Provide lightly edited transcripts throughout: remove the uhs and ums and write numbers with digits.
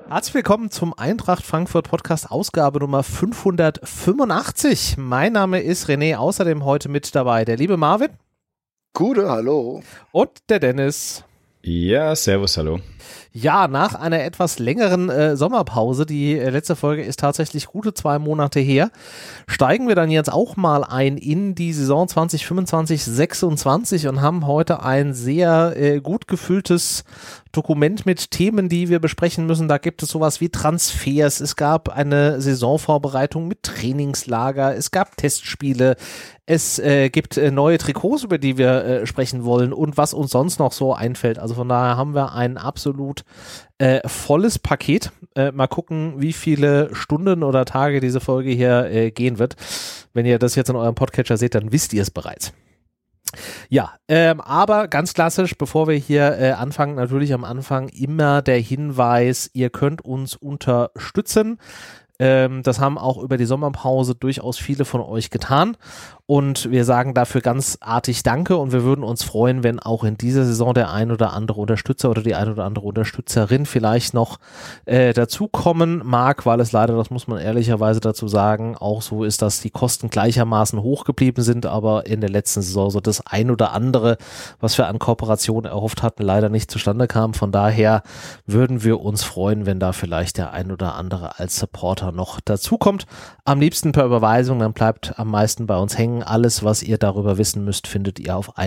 Herzlich willkommen zum Eintracht Frankfurt Podcast Ausgabe Nummer 585. Mein Name ist René, außerdem heute mit dabei der liebe Marvin. Gute, hallo. Und der Dennis. Ja, servus, hallo. Ja, nach einer etwas längeren Sommerpause, die letzte Folge ist tatsächlich gute 2 Monate her, steigen wir dann jetzt auch mal ein in die Saison 2025/26 und haben heute ein sehr gut gefülltes Dokument mit Themen, die wir besprechen müssen. Da gibt es sowas wie Transfers, es gab eine Saisonvorbereitung mit Trainingslager, es gab Testspiele, es gibt neue Trikots, über die wir sprechen wollen und was uns sonst noch so einfällt. Also von daher haben wir ein absolut volles Paket. Mal gucken, wie viele Stunden oder Tage diese Folge hier gehen wird. Wenn ihr das jetzt in eurem Podcatcher seht, dann wisst ihr es bereits. Ja, aber ganz klassisch, bevor wir hier anfangen, natürlich am Anfang immer der Hinweis, ihr könnt uns unterstützen. Das haben auch über die Sommerpause durchaus viele von euch getan und wir sagen dafür ganz artig Danke und wir würden uns freuen, wenn auch in dieser Saison der ein oder andere Unterstützer oder die ein oder andere Unterstützerin vielleicht noch dazukommen mag, weil es leider, das muss man ehrlicherweise dazu sagen, auch so ist, dass die Kosten gleichermaßen hoch geblieben sind, aber in der letzten Saison so das ein oder andere, was wir an Kooperation erhofft hatten, leider nicht zustande kam. Von daher würden wir uns freuen, wenn da vielleicht der ein oder andere als Supporter noch dazukommt. Am liebsten per Überweisung, dann bleibt am meisten bei uns hängen. Alles, was ihr darüber wissen müsst, findet ihr auf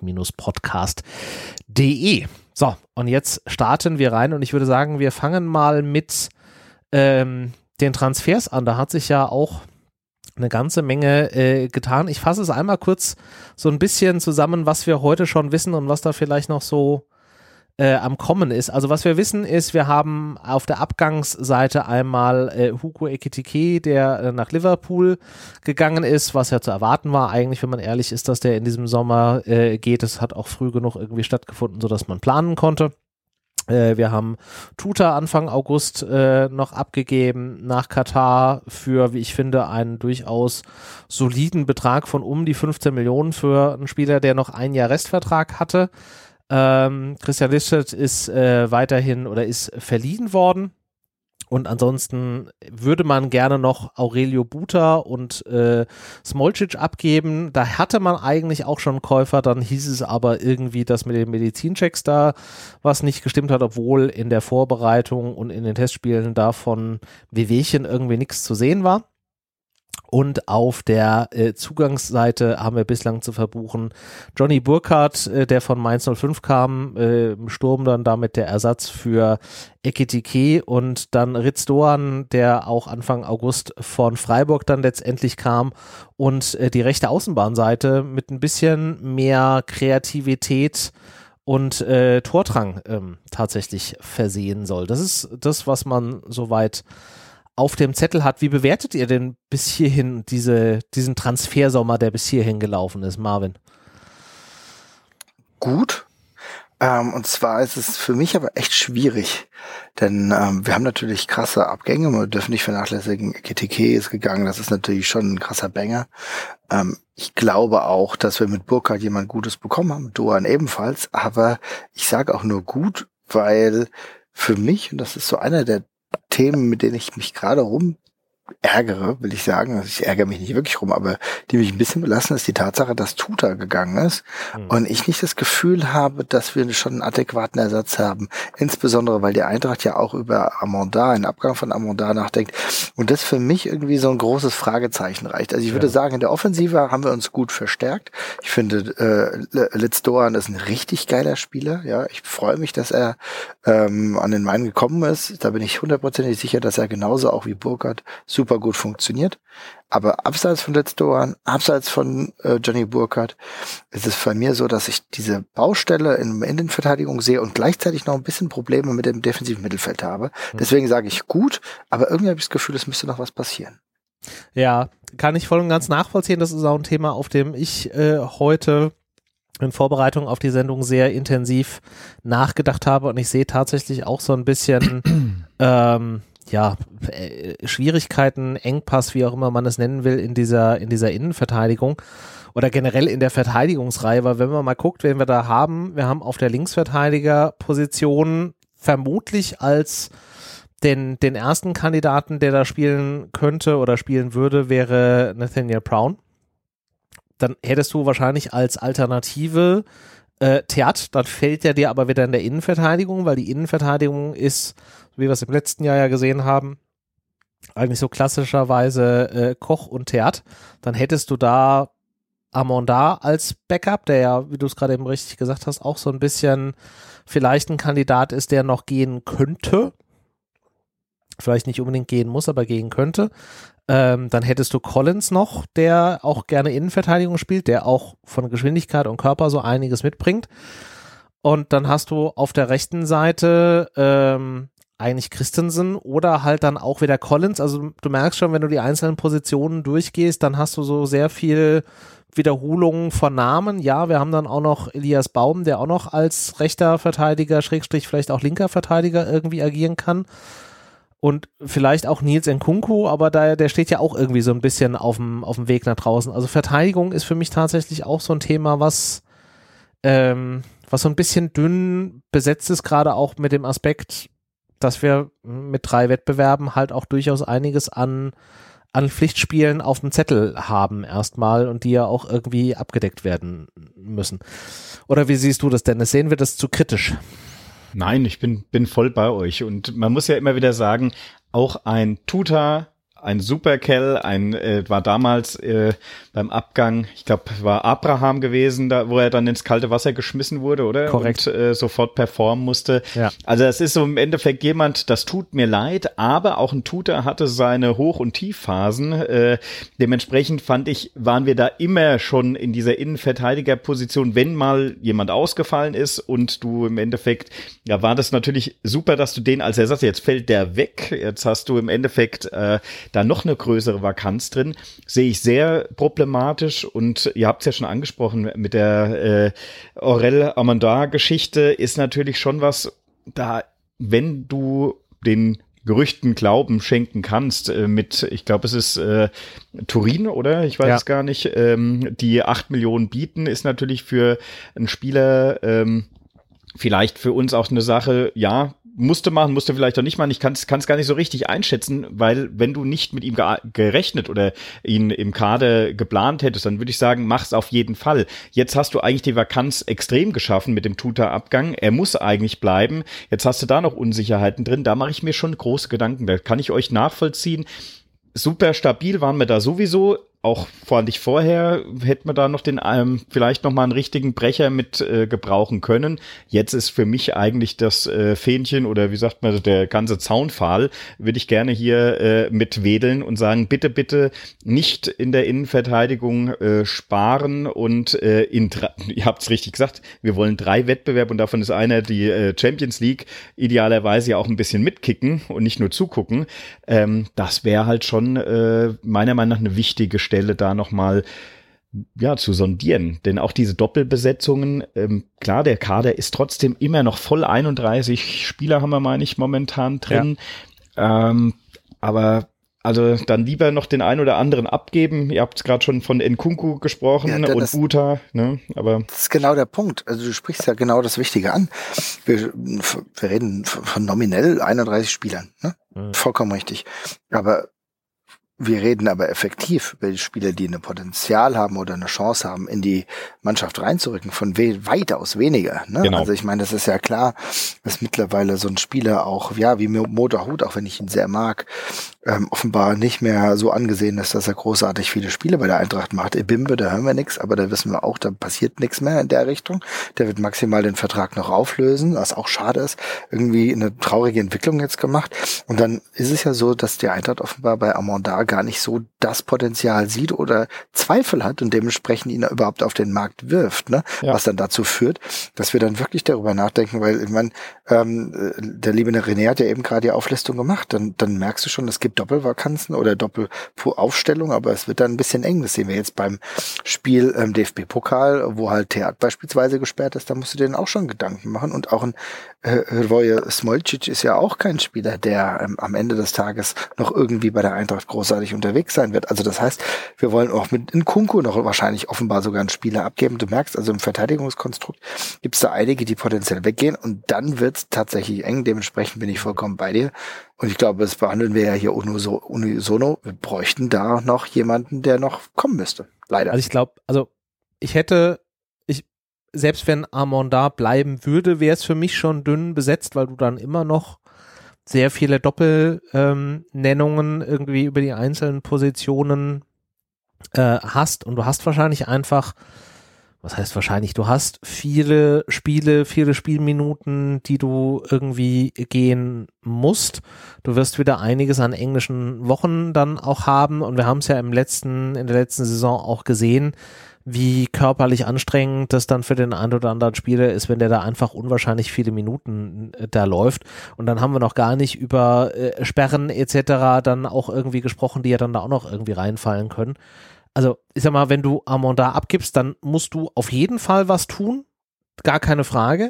eintracht-podcast.de. So, und jetzt starten wir rein und ich würde sagen, wir fangen mal mit den Transfers an. Da hat sich ja auch eine ganze Menge getan. Ich fasse es einmal kurz so ein bisschen zusammen, was wir heute schon wissen und was da vielleicht noch so am Kommen ist. Also was wir wissen ist, wir haben auf der Abgangsseite einmal Hugo Ekitike, der nach Liverpool gegangen ist, was ja zu erwarten war eigentlich, wenn man ehrlich ist, dass der in diesem Sommer geht. Es hat auch früh genug irgendwie stattgefunden, sodass man planen konnte. Wir haben Tuta Anfang August noch abgegeben nach Katar für, wie ich finde, einen durchaus soliden Betrag von um die 15 Millionen für einen Spieler, der noch 1 Jahr Restvertrag hatte. Christian Lischet ist weiterhin oder ist verliehen worden und ansonsten würde man gerne noch Aurelio Buta und Smolcic abgeben. Da hatte man eigentlich auch schon Käufer, dann hieß es aber irgendwie, dass mit den Medizinchecks da was nicht gestimmt hat, obwohl in der Vorbereitung und in den Testspielen davon Wehwehchen irgendwie nichts zu sehen war. Und auf der Zugangsseite haben wir bislang zu verbuchen Johnny Burkhardt, der von Mainz 05 kam, im Sturm dann damit der Ersatz für Ekitike und dann Ritz Doan, der auch Anfang August von Freiburg dann letztendlich kam und die rechte Außenbahnseite mit ein bisschen mehr Kreativität und Tordrang tatsächlich versehen soll. Das ist das, was man soweit auf dem Zettel hat. Wie bewertet ihr denn bis hierhin diesen Transfersommer, der bis hierhin gelaufen ist, Marvin? Gut. Und zwar ist es für mich aber echt schwierig, denn wir haben natürlich krasse Abgänge, wir dürfen nicht vernachlässigen, GTK ist gegangen, das ist natürlich schon ein krasser Banger. Ich glaube auch, dass wir mit Burkhardt jemand Gutes bekommen haben, Doan ebenfalls, aber ich sage auch nur gut, weil für mich, und das ist so einer der Themen, mit denen ich mich gerade ärgere, will ich sagen. Also ich ärgere mich nicht wirklich rum, aber die mich ein bisschen belassen, ist die Tatsache, dass Tuta gegangen ist und ich nicht das Gefühl habe, dass wir schon einen adäquaten Ersatz haben. Insbesondere, weil die Eintracht ja auch über Amanda, einen Abgang von Amanda nachdenkt und das für mich irgendwie so ein großes Fragezeichen reicht. Also ich würde sagen, in der Offensive haben wir uns gut verstärkt. Ich finde, Litz Doan ist ein richtig geiler Spieler. Ja, ich freue mich, dass er an den Main gekommen ist. Da bin ich 100% sicher, dass er genauso auch wie Burkhardt super gut funktioniert. Aber abseits von Litz Doan, abseits von Johnny Burkhardt, ist es bei mir so, dass ich diese Baustelle in der Innenverteidigung sehe und gleichzeitig noch ein bisschen Probleme mit dem defensiven Mittelfeld habe. Deswegen sage ich gut, aber irgendwie habe ich das Gefühl, es müsste noch was passieren. Ja, kann ich voll und ganz nachvollziehen. Das ist auch ein Thema, auf dem ich heute in Vorbereitung auf die Sendung sehr intensiv nachgedacht habe und ich sehe tatsächlich auch so ein bisschen Schwierigkeiten, Engpass, wie auch immer man es nennen will, in dieser Innenverteidigung oder generell in der Verteidigungsreihe, weil wenn man mal guckt, wen wir da haben, wir haben auf der Linksverteidigerposition vermutlich als den ersten Kandidaten, der da spielen könnte oder spielen würde, wäre Nathaniel Brown. Dann hättest du wahrscheinlich als Alternative Theat, dann fällt der dir aber wieder in der Innenverteidigung, weil die Innenverteidigung ist, wie wir es im letzten Jahr ja gesehen haben, eigentlich eigentlich Koch und Theat. Dann hättest du da Amanda als Backup, der ja, wie du es gerade eben richtig gesagt hast, auch so ein bisschen vielleicht ein Kandidat ist, der noch gehen könnte. Vielleicht nicht unbedingt gehen muss, aber gehen könnte. Dann hättest du Collins noch, der auch gerne Innenverteidigung spielt, der auch von Geschwindigkeit und Körper so einiges mitbringt. Und dann hast du auf der rechten Seite eigentlich Christensen oder halt dann auch wieder Collins. Also du merkst schon, wenn du die einzelnen Positionen durchgehst, dann hast du so sehr viel Wiederholungen von Namen. Ja, wir haben dann auch noch Elias Baum, der auch noch als rechter Verteidiger, Schrägstrich vielleicht auch linker Verteidiger irgendwie agieren kann. Und vielleicht auch Nils Nkunku, aber der steht ja auch irgendwie so ein bisschen auf dem Weg nach draußen. Also Verteidigung ist für mich tatsächlich auch so ein Thema, was so ein bisschen dünn besetzt ist, gerade auch mit dem Aspekt, dass wir mit 3 Wettbewerben halt auch durchaus einiges an Pflichtspielen auf dem Zettel haben erstmal und die ja auch irgendwie abgedeckt werden müssen. Oder wie siehst du das, Dennis? Sehen wir das zu kritisch? Nein, ich bin voll bei euch. Und man muss ja immer wieder sagen, auch ein Tuta, ein Superkel, war damals beim Abgang, ich glaube, war Abraham gewesen, da wo er dann ins kalte Wasser geschmissen wurde, oder? Korrekt. Und sofort performen musste. Ja. Also es ist so im Endeffekt jemand, das tut mir leid, aber auch ein Tuta hatte seine Hoch- und Tiefphasen. Dementsprechend fand ich, waren wir da immer schon in dieser Innenverteidigerposition, wenn mal jemand ausgefallen ist und du im Endeffekt, ja, war das natürlich super, dass du den als Ersatz, jetzt fällt der weg, jetzt hast du im Endeffekt da noch eine größere Vakanz drin, sehe ich sehr problematisch und ihr habt es ja schon angesprochen mit der Aurel Amanda-Geschichte ist natürlich schon was, da, wenn du den Gerüchten Glauben schenken kannst mit, ich glaube, es ist Turin, oder? Ich weiß es gar nicht. Die 8 Millionen bieten ist natürlich für einen Spieler vielleicht für uns auch eine Sache, ja, musste vielleicht auch nicht machen. Ich kann es gar nicht so richtig einschätzen, weil wenn du nicht mit ihm gerechnet oder ihn im Kader geplant hättest, dann würde ich sagen, mach's auf jeden Fall. Jetzt hast du eigentlich die Vakanz extrem geschaffen mit dem Tuta-Abgang. Er muss eigentlich bleiben. Jetzt hast du da noch Unsicherheiten drin. Da mache ich mir schon große Gedanken. Da kann ich euch nachvollziehen. Super stabil waren wir da sowieso. Auch vorher hätte man da noch vielleicht noch mal einen richtigen Brecher mit gebrauchen können. Jetzt ist für mich eigentlich das Fähnchen oder wie sagt man, der ganze Zaunpfahl, würde ich gerne hier mit wedeln und sagen, bitte, bitte nicht in der Innenverteidigung sparen und ihr habt es richtig gesagt, wir wollen 3 Wettbewerbe und davon ist einer die Champions League, idealerweise ja auch ein bisschen mitkicken und nicht nur zugucken. Das wäre halt schon meiner Meinung nach eine wichtige Stelle da nochmal zu sondieren. Denn auch diese Doppelbesetzungen, klar, der Kader ist trotzdem immer noch voll, 31 Spieler haben wir, meine ich, momentan drin. Ja. Aber also dann lieber noch den einen oder anderen abgeben. Ihr habt gerade schon von Nkunku gesprochen und Uta. Ne? Aber das ist genau der Punkt. Also du sprichst ja genau das Wichtige an. Wir reden von nominell 31 Spielern. Ne? Vollkommen richtig. Aber wir reden aber effektiv über die Spieler, die ein Potenzial haben oder eine Chance haben, in die Mannschaft reinzurücken, von weitaus weniger. Ne? Genau. Also ich meine, das ist ja klar, dass mittlerweile so ein Spieler auch, ja, wie Mo Dahoud, auch wenn ich ihn sehr mag, offenbar nicht mehr so angesehen ist, dass er großartig viele Spiele bei der Eintracht macht. Ebimbe, da hören wir nichts, aber da wissen wir auch, da passiert nichts mehr in der Richtung. Der wird maximal den Vertrag noch auflösen, was auch schade ist. Irgendwie eine traurige Entwicklung jetzt gemacht. Und dann ist es ja so, dass die Eintracht offenbar bei Amanda gar nicht so das Potenzial sieht oder Zweifel hat und dementsprechend ihn überhaupt auf den Markt wirft, ne? Ja. Was dann dazu führt, dass wir dann wirklich darüber nachdenken, weil ich meine, der liebe René hat ja eben gerade die Auflistung gemacht, dann merkst du schon, es gibt Doppelvakanzen oder Doppelaufstellung, aber es wird dann ein bisschen eng. Das sehen wir jetzt beim Spiel DFB-Pokal, wo halt Theat beispielsweise gesperrt ist, da musst du dir auch schon Gedanken machen und auch ein Hrvoje Smolcic ist ja auch kein Spieler, der am Ende des Tages noch irgendwie bei der Eintracht großartig großartig unterwegs sein wird. Also das heißt, wir wollen auch mit Nkunku noch wahrscheinlich offenbar sogar einen Spieler abgeben. Du merkst, also im Verteidigungskonstrukt gibt es da einige, die potenziell weggehen und dann wird es tatsächlich eng. Dementsprechend bin ich vollkommen bei dir. Und ich glaube, das behandeln wir ja hier unisono. Wir bräuchten da noch jemanden, der noch kommen müsste. Leider. Also ich glaube, selbst wenn Amon da bleiben würde, wäre es für mich schon dünn besetzt, weil du dann immer noch sehr viele Doppelnennungen irgendwie über die einzelnen Positionen hast und du hast wahrscheinlich einfach, was heißt wahrscheinlich, du hast viele Spiele, viele Spielminuten, die du irgendwie gehen musst. Du wirst wieder einiges an englischen Wochen dann auch haben und wir haben es ja in der letzten Saison auch gesehen, wie körperlich anstrengend das dann für den einen oder anderen Spieler ist, wenn der da einfach unwahrscheinlich viele Minuten da läuft. Und dann haben wir noch gar nicht über Sperren etc. dann auch irgendwie gesprochen, die ja dann da auch noch irgendwie reinfallen können. Also ich sag mal, wenn du Amon da abgibst, dann musst du auf jeden Fall was tun, gar keine Frage.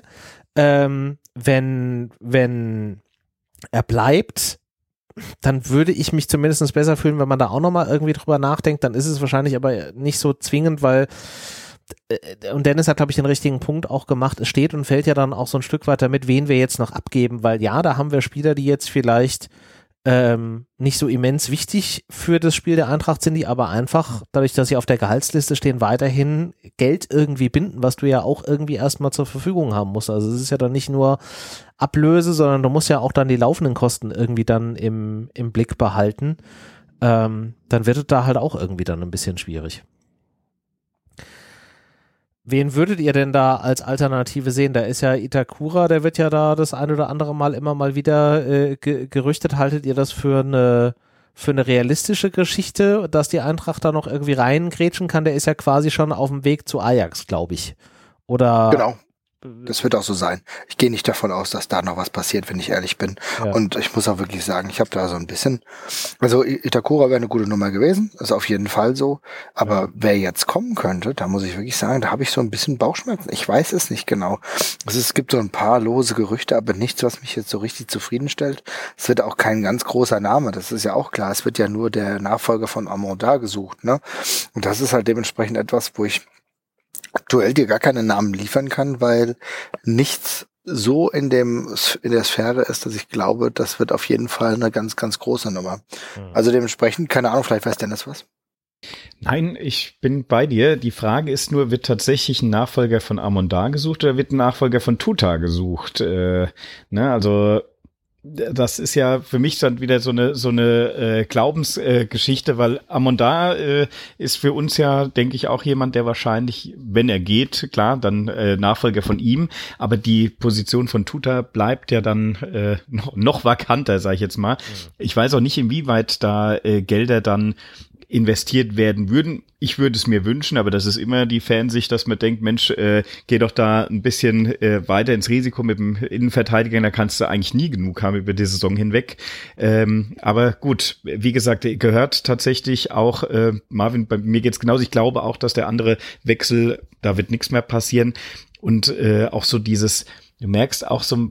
Wenn er bleibt, dann würde ich mich zumindest besser fühlen, wenn man da auch nochmal irgendwie drüber nachdenkt. Dann ist es wahrscheinlich aber nicht so zwingend, weil, und Dennis hat, glaube ich, den richtigen Punkt auch gemacht, es steht und fällt ja dann auch so ein Stück weiter mit, wen wir jetzt noch abgeben, weil ja, da haben wir Spieler, die jetzt vielleicht nicht so immens wichtig für das Spiel der Eintracht sind, die aber einfach, dadurch, dass sie auf der Gehaltsliste stehen, weiterhin Geld irgendwie binden, was du ja auch irgendwie erstmal zur Verfügung haben musst. Also es ist ja dann nicht nur Ablöse, sondern du musst ja auch dann die laufenden Kosten irgendwie dann im Blick behalten. Dann wird es da halt auch irgendwie dann ein bisschen schwierig. Wen würdet ihr denn da als Alternative sehen? Da ist ja Itakura, der wird ja da das ein oder andere Mal immer mal wieder gerüchtet. Haltet ihr das für eine realistische Geschichte, dass die Eintracht da noch irgendwie reingrätschen kann? Der ist ja quasi schon auf dem Weg zu Ajax, glaube ich. Oder? Genau. Das wird auch so sein. Ich gehe nicht davon aus, dass da noch was passiert, wenn ich ehrlich bin. Ja. Und ich muss auch wirklich sagen, ich habe da so ein bisschen, also Itakura wäre eine gute Nummer gewesen, ist auf jeden Fall so. Aber wer jetzt kommen könnte, da muss ich wirklich sagen, da habe ich so ein bisschen Bauchschmerzen. Ich weiß es nicht genau. Also es gibt so ein paar lose Gerüchte, aber nichts, was mich jetzt so richtig zufriedenstellt. Es wird auch kein ganz großer Name, das ist ja auch klar. Es wird ja nur der Nachfolger von Amon da gesucht, ne? Und das ist halt dementsprechend etwas, wo ich aktuell dir gar keine Namen liefern kann, weil nichts so in der Sphäre ist, dass ich glaube, das wird auf jeden Fall eine ganz, ganz große Nummer. Also dementsprechend, keine Ahnung, vielleicht weiß Dennis was. Nein, ich bin bei dir. Die Frage ist nur, wird tatsächlich ein Nachfolger von Amon da gesucht oder wird ein Nachfolger von Tuta gesucht? Also das ist ja für mich dann wieder so eine Glaubensgeschichte, weil Amon da ist für uns ja, denke ich, auch jemand, der wahrscheinlich, wenn er geht, klar, dann Nachfolger von ihm, aber die Position von Tuta bleibt ja dann noch vakanter, sage ich jetzt mal. Ich weiß auch nicht, inwieweit da Gelder dann investiert werden würden. Ich würde es mir wünschen, aber das ist immer die Fansicht, dass man denkt, Mensch, geh doch da ein bisschen weiter ins Risiko mit dem Innenverteidiger, da kannst du eigentlich nie genug haben über die Saison hinweg. Aber gut, wie gesagt, gehört tatsächlich auch, Marvin, bei mir geht's genauso. Ich glaube auch, dass der andere Wechsel, da wird nichts mehr passieren. Und auch so dieses, du merkst auch so,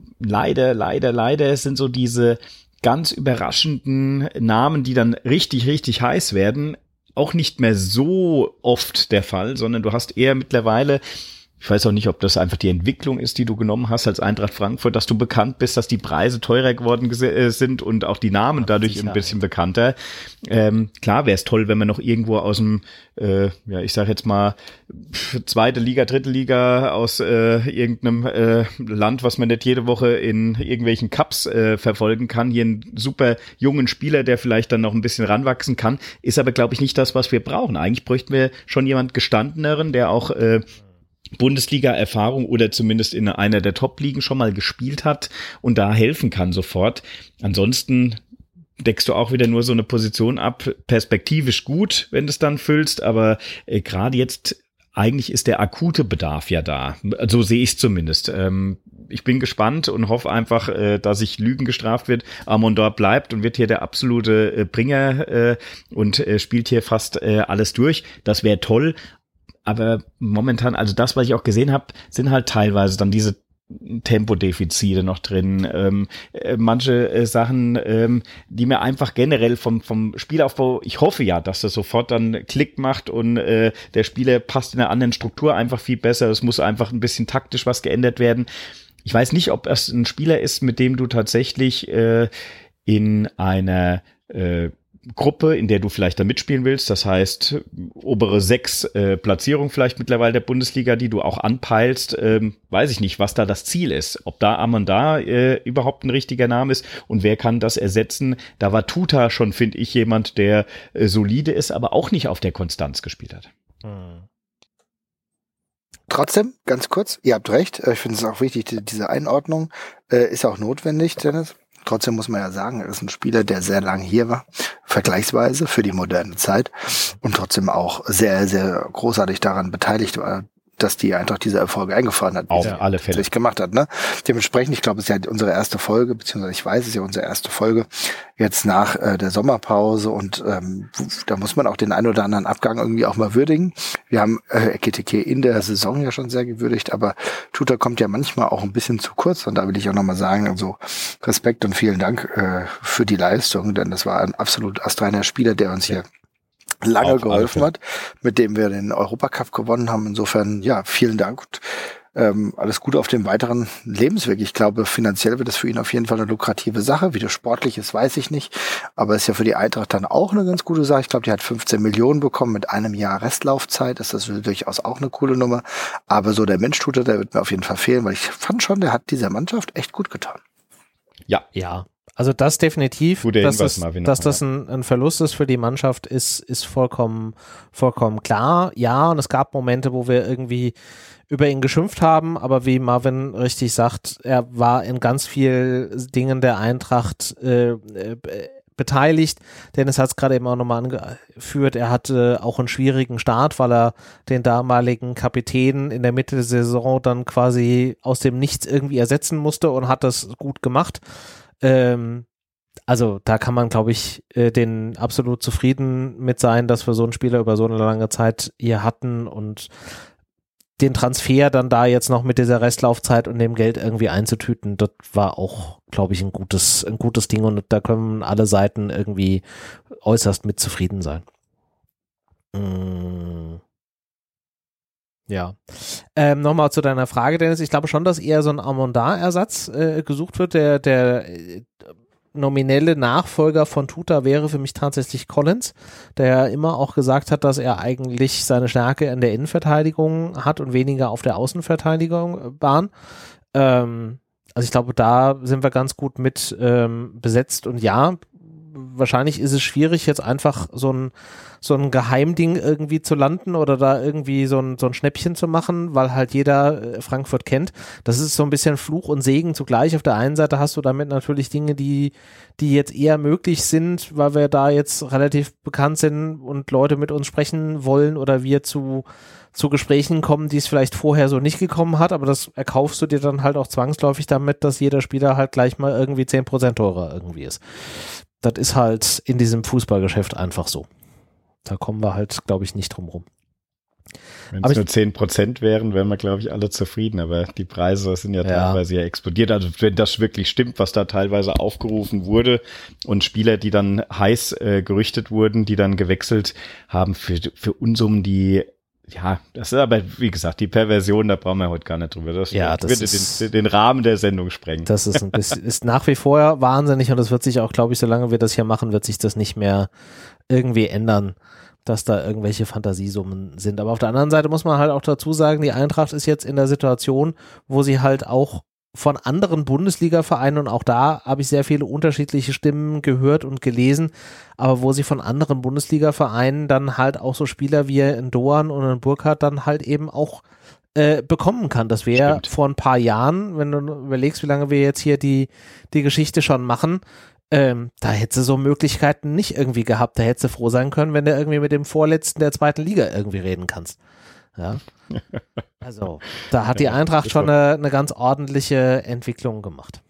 leider sind so diese ganz überraschenden Namen, die dann richtig, richtig heiß werden, auch nicht mehr so oft der Fall, sondern du hast eher mittlerweile, ich weiß auch nicht, ob das einfach die Entwicklung ist, die du genommen hast als Eintracht Frankfurt, dass du bekannt bist, dass die Preise teurer geworden sind und auch die Namen dadurch ein bisschen bekannter. Klar wäre es toll, wenn man noch irgendwo aus dem, ich sag jetzt mal, zweite Liga, dritte Liga aus irgendeinem Land, was man nicht jede Woche in irgendwelchen Cups verfolgen kann, hier einen super jungen Spieler, der vielleicht dann noch ein bisschen ranwachsen kann, ist aber, glaube ich, nicht das, was wir brauchen. Eigentlich bräuchten wir schon jemand Gestandeneren, der auch Bundesliga-Erfahrung oder zumindest in einer der Top-Ligen schon mal gespielt hat und da helfen kann sofort. Ansonsten deckst du auch wieder nur so eine Position ab, perspektivisch gut, wenn du es dann füllst, aber gerade jetzt eigentlich ist der akute Bedarf ja da. So sehe ich es zumindest. Ich bin gespannt und hoffe einfach, dass sich Lügen gestraft wird. Amon dort bleibt und wird hier der absolute Bringer und spielt hier fast alles durch. Das wäre toll. Aber momentan, also das, was ich auch gesehen habe, sind halt teilweise dann diese Tempodefizite noch drin, manche Sachen, die mir einfach generell vom Spielaufbau, ich hoffe ja, dass das sofort dann Klick macht und der Spieler passt in einer anderen Struktur einfach viel besser. Es muss einfach ein bisschen taktisch was geändert werden. Ich weiß nicht, ob es ein Spieler ist, mit dem du tatsächlich in einer Gruppe, in der du vielleicht da mitspielen willst, das heißt obere 6 Platzierung vielleicht mittlerweile der Bundesliga, die du auch anpeilst, weiß ich nicht, was da das Ziel ist, ob da Amanda überhaupt ein richtiger Name ist und wer kann das ersetzen. Da war Tuta schon, finde ich, jemand, der solide ist, aber auch nicht auf der Konstanz gespielt hat. Trotzdem, ganz kurz, ihr habt recht, ich finde es auch wichtig, diese Einordnung ist auch notwendig, Dennis. Trotzdem muss man ja sagen, er ist ein Spieler, der sehr lange hier war, vergleichsweise für die moderne Zeit und trotzdem auch sehr, sehr großartig daran beteiligt war, dass die Eintracht diese Erfolge eingefahren hat. Auf alle Fälle. Gemacht hat, ne? Dementsprechend, ich glaube, es ist ja unsere erste Folge, beziehungsweise ich weiß, es ist ja unsere erste Folge jetzt nach der Sommerpause und da muss man auch den einen oder anderen Abgang irgendwie auch mal würdigen. Wir haben Ekitike in der Saison ja schon sehr gewürdigt, aber Tuta kommt ja manchmal auch ein bisschen zu kurz und da will ich auch nochmal sagen, also Respekt und vielen Dank für die Leistung, denn das war ein absolut astreiner Spieler, der uns hier lange geholfen hat, mit dem wir den Europacup gewonnen haben. Insofern, ja, vielen Dank und alles Gute auf dem weiteren Lebensweg. Ich glaube, finanziell wird es für ihn auf jeden Fall eine lukrative Sache. Wie das sportlich ist, weiß ich nicht. Aber ist ja für die Eintracht dann auch eine ganz gute Sache. Ich glaube, die hat 15 Millionen bekommen mit einem Jahr Restlaufzeit. Das ist durchaus auch eine coole Nummer. Aber so der Mensch tut er, der wird mir auf jeden Fall fehlen, weil ich fand schon, der hat dieser Mannschaft echt gut getan. Ja. Also das definitiv, dass das ein Verlust ist für die Mannschaft, ist vollkommen klar. Ja, und es gab Momente, wo wir irgendwie über ihn geschimpft haben, aber wie Marvin richtig sagt, er war in ganz vielen Dingen der Eintracht beteiligt. Dennis hat es gerade eben auch nochmal angeführt, er hatte auch einen schwierigen Start, weil er den damaligen Kapitän in der Mitte der Saison dann quasi aus dem Nichts irgendwie ersetzen musste und hat das gut gemacht. Also da kann man, glaube ich, den absolut zufrieden mit sein, dass wir so einen Spieler über so eine lange Zeit hier hatten und den Transfer dann da jetzt noch mit dieser Restlaufzeit und dem Geld irgendwie einzutüten, das war auch, glaube ich, ein gutes Ding und da können alle Seiten irgendwie äußerst mit zufrieden sein. Ja. Nochmal zu deiner Frage, Dennis. Ich glaube schon, dass eher so ein Amanda-Ersatz gesucht wird. Der nominelle Nachfolger von Tuta wäre für mich tatsächlich Collins, der ja immer auch gesagt hat, dass er eigentlich seine Stärke in der Innenverteidigung hat und weniger auf der Außenverteidigung Bahn. Also ich glaube, da sind wir ganz gut mit besetzt und ja, wahrscheinlich ist es schwierig, jetzt einfach so ein Geheimding irgendwie zu landen oder da irgendwie so ein Schnäppchen zu machen, weil halt jeder Frankfurt kennt. Das ist so ein bisschen Fluch und Segen zugleich. Auf der einen Seite hast du damit natürlich Dinge, die jetzt eher möglich sind, weil wir da jetzt relativ bekannt sind und Leute mit uns sprechen wollen oder wir zu Gesprächen kommen, die es vielleicht vorher so nicht gekommen hat, aber das erkaufst du dir dann halt auch zwangsläufig damit, dass jeder Spieler halt gleich mal irgendwie 10% teurer irgendwie ist. Das ist halt in diesem Fußballgeschäft einfach so. Da kommen wir halt, glaube ich, nicht drum rum. Wenn es nur 10% wären, wären wir, glaube ich, alle zufrieden. Aber die Preise sind ja teilweise ja explodiert. Also wenn das wirklich stimmt, was da teilweise aufgerufen wurde und Spieler, die dann heiß gerüchtet wurden, die dann gewechselt haben für Unsummen, die ja, das ist aber, wie gesagt, die Perversion, da brauchen wir heute gar nicht drüber. Das würde den Rahmen der Sendung sprengen. Das ist ist nach wie vor wahnsinnig und das wird sich auch, glaube ich, solange wir das hier machen, wird sich das nicht mehr irgendwie ändern, dass da irgendwelche Fantasiesummen sind. Aber auf der anderen Seite muss man halt auch dazu sagen, die Eintracht ist jetzt in der Situation, wo sie halt auch von anderen Bundesliga-Vereinen, und auch da habe ich sehr viele unterschiedliche Stimmen gehört und gelesen, aber wo sie von anderen Bundesliga-Vereinen dann halt auch so Spieler wie in Doan und in Burkhardt dann halt eben auch bekommen kann. Das wäre vor ein paar Jahren, wenn du überlegst, wie lange wir jetzt hier die Geschichte schon machen, da hättest du so Möglichkeiten nicht irgendwie gehabt. Da hättest du froh sein können, wenn du irgendwie mit dem Vorletzten der zweiten Liga irgendwie reden kannst. Ja. Also, da hat die Eintracht schon eine ganz ordentliche Entwicklung gemacht.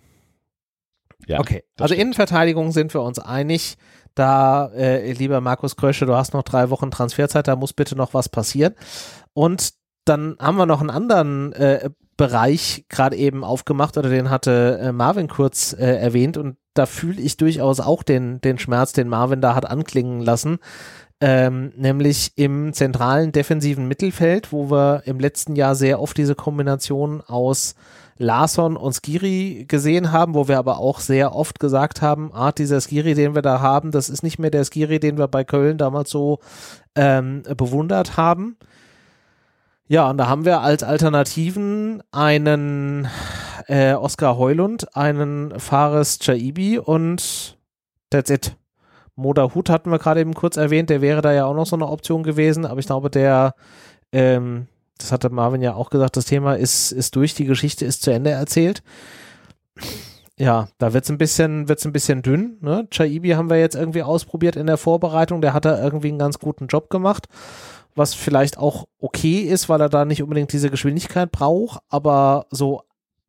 Ja, okay, also Innenverteidigung sind wir uns einig. Da, lieber Markus Krösche, du hast noch 3 Wochen Transferzeit, da muss bitte noch was passieren. Und dann haben wir noch einen anderen Bereich gerade eben aufgemacht oder den hatte Marvin kurz erwähnt und da fühle ich durchaus auch den Schmerz, den Marvin da hat anklingen lassen, nämlich im zentralen defensiven Mittelfeld, wo wir im letzten Jahr sehr oft diese Kombination aus Larsson und Skiri gesehen haben, wo wir aber auch sehr oft gesagt haben, dieser Skiri, den wir da haben, das ist nicht mehr der Skiri, den wir bei Köln damals so bewundert haben. Ja, und da haben wir als Alternativen einen Oskar Højlund, einen Fares Chaibi und that's it. Moda Hut hatten wir gerade eben kurz erwähnt, der wäre da ja auch noch so eine Option gewesen, aber ich glaube, das hatte Marvin ja auch gesagt, das Thema ist durch, die Geschichte ist zu Ende erzählt. Ja, da wird's ein bisschen dünn, ne? Chaibi haben wir jetzt irgendwie ausprobiert in der Vorbereitung, der hat da irgendwie einen ganz guten Job gemacht, was vielleicht auch okay ist, weil er da nicht unbedingt diese Geschwindigkeit braucht, aber so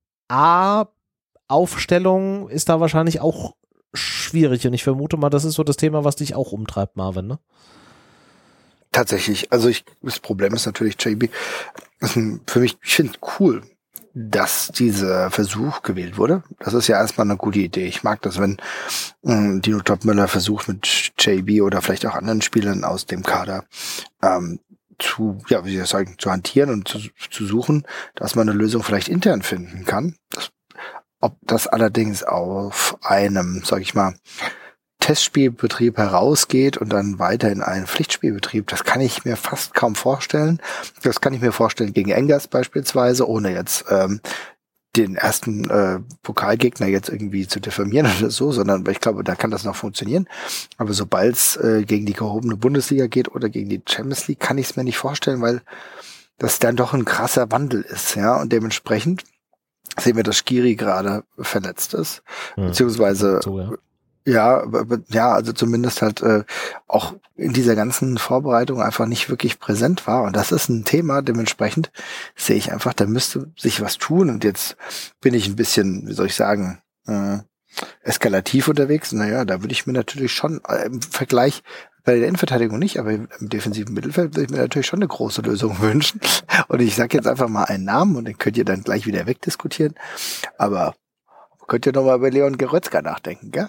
Aufstellung ist da wahrscheinlich auch schwierig und ich vermute mal, das ist so das Thema, was dich auch umtreibt, Marvin, ne? Tatsächlich, also das Problem ist natürlich, JB, für mich, ich finde cool, dass dieser Versuch gewählt wurde. Das ist ja erstmal eine gute Idee. Ich mag das, wenn Dino Topmöller versucht mit JB oder vielleicht auch anderen Spielern aus dem Kader zu hantieren und zu suchen, dass man eine Lösung vielleicht intern finden kann. Ob das allerdings auf einem, sag ich mal, Testspielbetrieb herausgeht und dann weiter in einen Pflichtspielbetrieb, das kann ich mir fast kaum vorstellen. Das kann ich mir vorstellen gegen Engers beispielsweise, ohne jetzt den ersten Pokalgegner jetzt irgendwie zu diffamieren oder so, sondern ich glaube, da kann das noch funktionieren. Aber sobald es gegen die gehobene Bundesliga geht oder gegen die Champions League, kann ich es mir nicht vorstellen, weil das dann doch ein krasser Wandel ist, ja, und dementsprechend sehen wir, dass Skiri gerade verletzt ist, beziehungsweise so, ja, also zumindest halt auch in dieser ganzen Vorbereitung einfach nicht wirklich präsent war. Und das ist ein Thema, dementsprechend sehe ich einfach, da müsste sich was tun. Und jetzt bin ich ein bisschen, wie soll ich sagen, eskalativ unterwegs. Naja, da würde ich mir natürlich schon im Vergleich bei der Innenverteidigung nicht, aber im defensiven Mittelfeld würde ich mir natürlich schon eine große Lösung wünschen. Und ich sage jetzt einfach mal einen Namen und den könnt ihr dann gleich wieder wegdiskutieren. Aber könnt ihr nochmal über Leon Goretzka nachdenken, gell?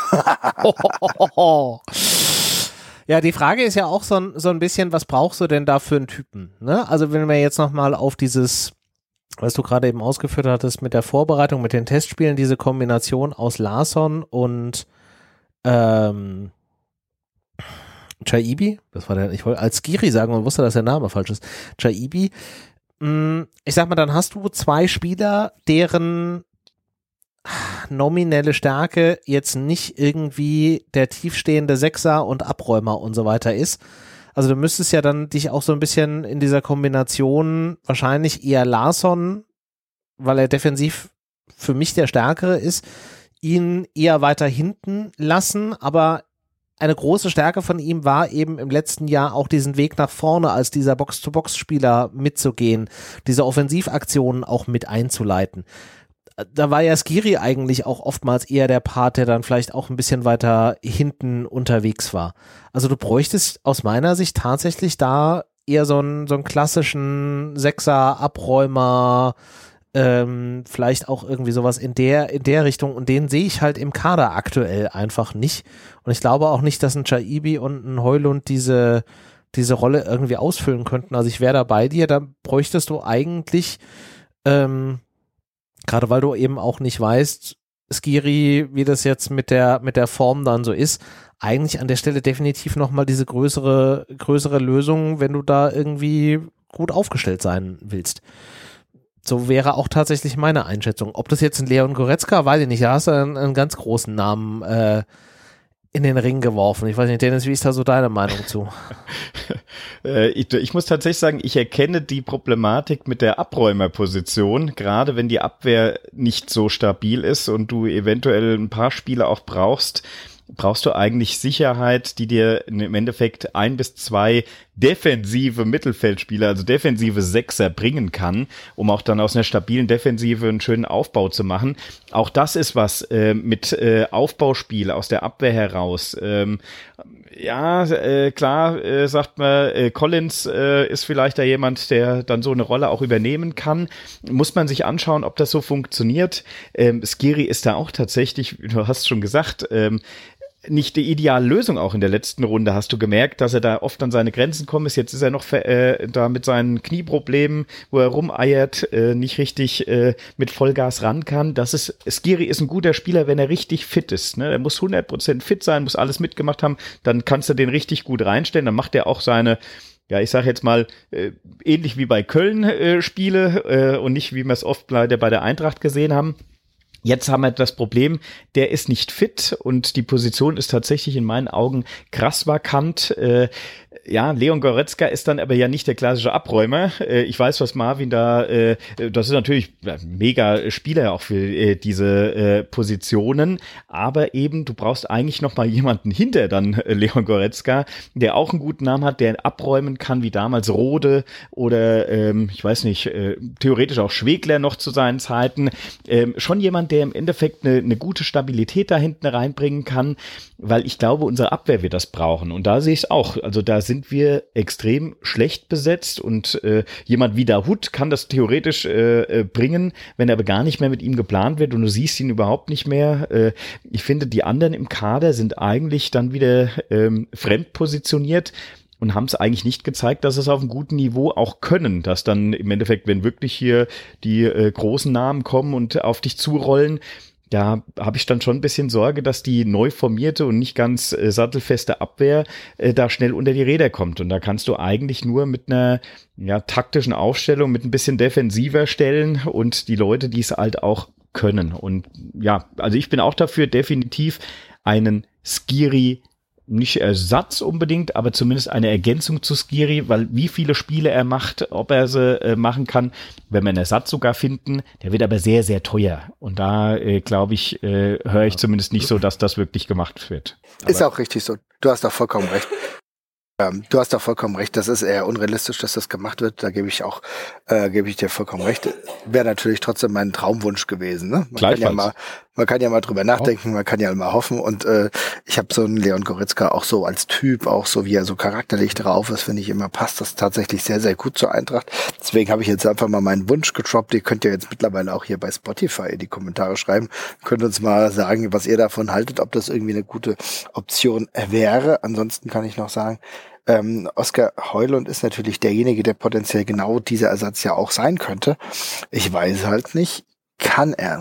Ja, die Frage ist ja auch so ein bisschen, was brauchst du denn da für einen Typen? Ne? Also wenn wir jetzt nochmal auf dieses, was du gerade eben ausgeführt hattest mit der Vorbereitung, mit den Testspielen, diese Kombination aus Larsson und Chaibi, das war der, ich wollte als Skiri sagen und wusste, dass der Name falsch ist. Chaibi, ich sag mal, dann hast du zwei Spieler, deren nominelle Stärke jetzt nicht irgendwie der tiefstehende Sechser und Abräumer und so weiter ist. Also du müsstest ja dann dich auch so ein bisschen in dieser Kombination wahrscheinlich eher Larsson, weil er defensiv für mich der Stärkere ist, ihn eher weiter hinten lassen, aber eine große Stärke von ihm war eben im letzten Jahr auch diesen Weg nach vorne als dieser Box-to-Box-Spieler mitzugehen, diese Offensivaktionen auch mit einzuleiten. Da war ja Skiri eigentlich auch oftmals eher der Part, der dann vielleicht auch ein bisschen weiter hinten unterwegs war. Also du bräuchtest aus meiner Sicht tatsächlich da eher so einen klassischen Sechser, Abräumer, vielleicht auch irgendwie sowas in der Richtung, und den sehe ich halt im Kader aktuell einfach nicht. Und ich glaube auch nicht, dass ein Chaibi und ein Højlund diese Rolle irgendwie ausfüllen könnten. Also ich wäre da bei dir, da bräuchtest du eigentlich gerade weil du eben auch nicht weißt, Skiri, wie das jetzt mit der Form dann so ist, eigentlich an der Stelle definitiv nochmal diese größere Lösung, wenn du da irgendwie gut aufgestellt sein willst. So wäre auch tatsächlich meine Einschätzung. Ob das jetzt ein Leon Goretzka, weiß ich nicht, da hast du einen ganz großen Namen in den Ring geworfen. Ich weiß nicht, Dennis, wie ist da so deine Meinung zu? Ich muss tatsächlich sagen, ich erkenne die Problematik mit der Abräumerposition, gerade wenn die Abwehr nicht so stabil ist und du eventuell ein paar Spieler auch brauchst, brauchst du eigentlich Sicherheit, die dir im Endeffekt 1 bis 2 defensive Mittelfeldspieler, also defensive Sechser bringen kann, um auch dann aus einer stabilen Defensive einen schönen Aufbau zu machen. Auch das ist was mit Aufbauspiel aus der Abwehr heraus. Klar, sagt man, Collins ist vielleicht da jemand, der dann so eine Rolle auch übernehmen kann. Muss man sich anschauen, ob das so funktioniert. Skhiri ist da auch tatsächlich, du hast schon gesagt, nicht die ideale Lösung auch in der letzten Runde. Hast du gemerkt, dass er da oft an seine Grenzen kommt? Jetzt ist er noch da mit seinen Knieproblemen, wo er rumeiert, nicht richtig mit Vollgas ran kann. Skhiri ist ein guter Spieler, wenn er richtig fit ist. Ne? Er muss 100% fit sein, muss alles mitgemacht haben. Dann kannst du den richtig gut reinstellen. Dann macht er auch seine, ja, ich sage jetzt mal, ähnlich wie bei Köln Spiele und nicht, wie wir es oft leider bei der Eintracht gesehen haben. Jetzt haben wir das Problem, der ist nicht fit und die Position ist tatsächlich in meinen Augen krass vakant. Leon Goretzka ist dann aber ja nicht der klassische Abräumer. Ich weiß, was Marvin da, das ist natürlich mega Spieler auch für diese Positionen, aber eben du brauchst eigentlich noch mal jemanden hinter dann Leon Goretzka, der auch einen guten Namen hat, der abräumen kann, wie damals Rode oder ich weiß nicht, theoretisch auch Schwegler noch zu seinen Zeiten. Schon jemand, der im Endeffekt eine gute Stabilität da hinten reinbringen kann, weil ich glaube, unsere Abwehr wird das brauchen. Und da sehe ich es auch. Also da sind wir extrem schlecht besetzt und jemand wie Dahoud kann das theoretisch bringen, wenn er aber gar nicht mehr mit ihm geplant wird und du siehst ihn überhaupt nicht mehr. Ich finde, die anderen im Kader sind eigentlich dann wieder fremd positioniert und haben es eigentlich nicht gezeigt, dass es auf einem guten Niveau auch können, dass dann im Endeffekt, wenn wirklich hier die großen Namen kommen und auf dich zurollen, da habe ich dann schon ein bisschen Sorge, dass die neu formierte und nicht ganz sattelfeste Abwehr da schnell unter die Räder kommt. Und da kannst du eigentlich nur mit einer taktischen Aufstellung, mit ein bisschen defensiver stellen und die Leute, die es halt auch können. Und ja, also ich bin auch dafür, definitiv einen Skhiri, nicht Ersatz unbedingt, aber zumindest eine Ergänzung zu Skhiri, weil wie viele Spiele er macht, ob er sie machen kann, wenn wir einen Ersatz sogar finden, der wird aber sehr, sehr teuer. Und da, glaube ich, höre ich zumindest nicht so, dass das wirklich gemacht wird. Ist auch richtig so. Du hast doch vollkommen recht. Du hast doch vollkommen recht, das ist eher unrealistisch, dass das gemacht wird, da gebe ich dir vollkommen recht. Wäre natürlich trotzdem mein Traumwunsch gewesen, ne? Man kann ja mal drüber nachdenken, man kann ja mal hoffen und ich habe so einen Leon Goretzka auch so als Typ, auch so wie er so charakterlich drauf ist, finde ich immer passt das tatsächlich sehr, sehr gut zur Eintracht. Deswegen habe ich jetzt einfach mal meinen Wunsch getroppt, ihr könnt ja jetzt mittlerweile auch hier bei Spotify in die Kommentare schreiben, könnt uns mal sagen, was ihr davon haltet, ob das irgendwie eine gute Option wäre. Ansonsten kann ich noch sagen, Oskar Højlund ist natürlich derjenige, der potenziell genau dieser Ersatz ja auch sein könnte. Ich weiß halt nicht, kann er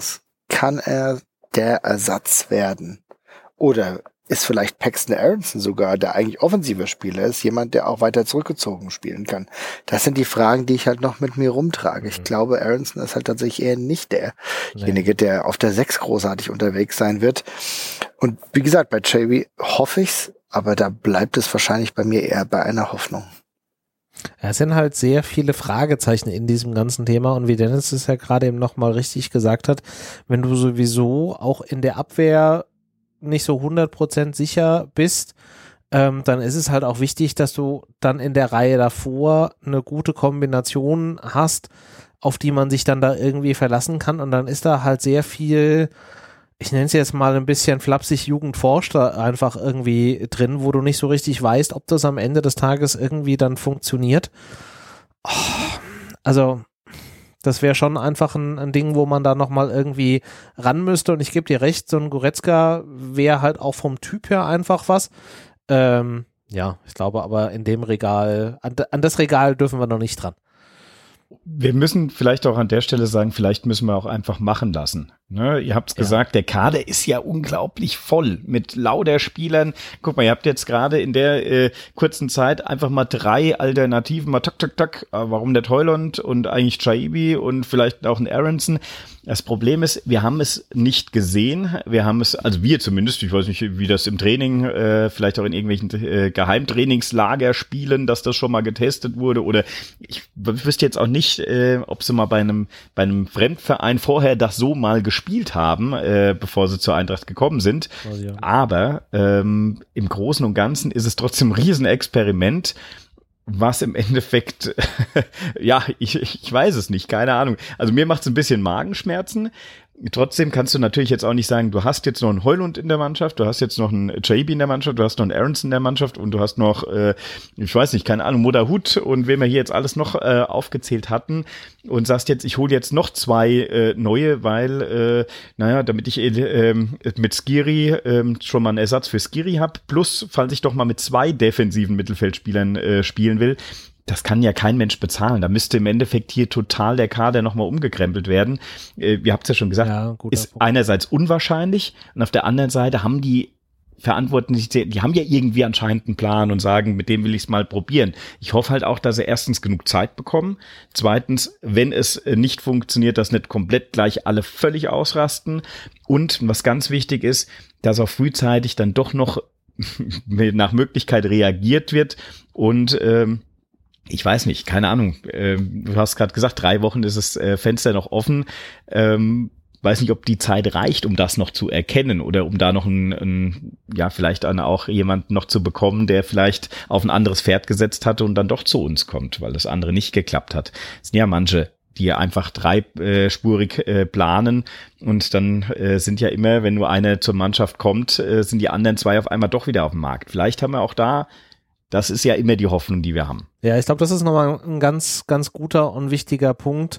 der Ersatz werden? Oder ist vielleicht Paxton Aronson sogar, der eigentlich offensiver Spieler ist, jemand, der auch weiter zurückgezogen spielen kann? Das sind die Fragen, die ich halt noch mit mir rumtrage. Ich glaube, Aronson ist halt tatsächlich eher nicht derjenige, der auf der 6 großartig unterwegs sein wird. Und wie gesagt, bei JB hoffe ich's, aber da bleibt es wahrscheinlich bei mir eher bei einer Hoffnung. Ja, es sind halt sehr viele Fragezeichen in diesem ganzen Thema und wie Dennis es ja gerade eben nochmal richtig gesagt hat, wenn du sowieso auch in der Abwehr nicht so 100% sicher bist, dann ist es halt auch wichtig, dass du dann in der Reihe davor eine gute Kombination hast, auf die man sich dann da irgendwie verlassen kann und dann ist da halt sehr viel, ich nenne es jetzt mal ein bisschen flapsig, Jugend forscht da einfach irgendwie drin, wo du nicht so richtig weißt, ob das am Ende des Tages irgendwie dann funktioniert. Also das wäre schon einfach ein Ding, wo man da nochmal irgendwie ran müsste und ich gebe dir recht, so ein Goretzka wäre halt auch vom Typ her einfach was. Ja, ich glaube aber in dem Regal, an das Regal dürfen wir noch nicht dran. Wir müssen vielleicht auch an der Stelle sagen, vielleicht müssen wir auch einfach machen lassen. Ne? Ihr habt es gesagt, der Kader ist ja unglaublich voll mit lauter Spielern. Guck mal, ihr habt jetzt gerade in der kurzen Zeit einfach mal 3 Alternativen, mal tak. Warum der Højlund und eigentlich Chaibi und vielleicht auch ein Aronson. Das Problem ist, wir haben es nicht gesehen. Wir haben es, also wir zumindest, ich weiß nicht, wie das im Training, vielleicht auch in irgendwelchen Geheimtrainingslagerspielen, dass das schon mal getestet wurde. Oder ich wüsste jetzt auch nicht, ob sie mal bei einem Fremdverein vorher das so mal gespielt gespielt haben, bevor sie zur Eintracht gekommen sind. Aber im Großen und Ganzen ist es trotzdem ein Riesenexperiment, was im Endeffekt, ja, ich weiß es nicht, keine Ahnung. Also mir macht es ein bisschen Magenschmerzen. Trotzdem kannst du natürlich jetzt auch nicht sagen, du hast jetzt noch einen Heulund in der Mannschaft, du hast jetzt noch einen JB in der Mannschaft, du hast noch einen Aronson in der Mannschaft und du hast noch, ich weiß nicht, keine Ahnung, Moderhut und wen wir hier jetzt alles noch aufgezählt hatten und sagst jetzt, ich hole jetzt noch 2 neue, weil, damit ich mit Skiri schon mal einen Ersatz für Skiri habe, plus, falls ich doch mal mit 2 defensiven Mittelfeldspielern spielen will. Das kann ja kein Mensch bezahlen. Da müsste im Endeffekt hier total der Kader nochmal umgekrempelt werden. Ihr habt es ja schon gesagt, ist Punkt. Einerseits unwahrscheinlich und auf der anderen Seite haben die Verantwortlichen, die haben ja irgendwie anscheinend einen Plan und sagen, mit dem will ich es mal probieren. Ich hoffe halt auch, dass sie erstens genug Zeit bekommen. Zweitens, wenn es nicht funktioniert, dass nicht komplett gleich alle völlig ausrasten. Und was ganz wichtig ist, dass auch frühzeitig dann doch noch nach Möglichkeit reagiert wird und ich weiß nicht, keine Ahnung. Du hast gerade gesagt, 3 Wochen ist das Fenster noch offen. Weiß nicht, ob die Zeit reicht, um das noch zu erkennen oder um da noch vielleicht dann auch jemanden noch zu bekommen, der vielleicht auf ein anderes Pferd gesetzt hatte und dann doch zu uns kommt, weil das andere nicht geklappt hat. Es sind ja manche, die einfach 3-spurig planen und dann sind ja immer, wenn nur eine zur Mannschaft kommt, sind die anderen 2 auf einmal doch wieder auf dem Markt. Vielleicht haben wir auch da. Das ist ja immer die Hoffnung, die wir haben. Ja, ich glaube, das ist nochmal ein ganz, ganz guter und wichtiger Punkt,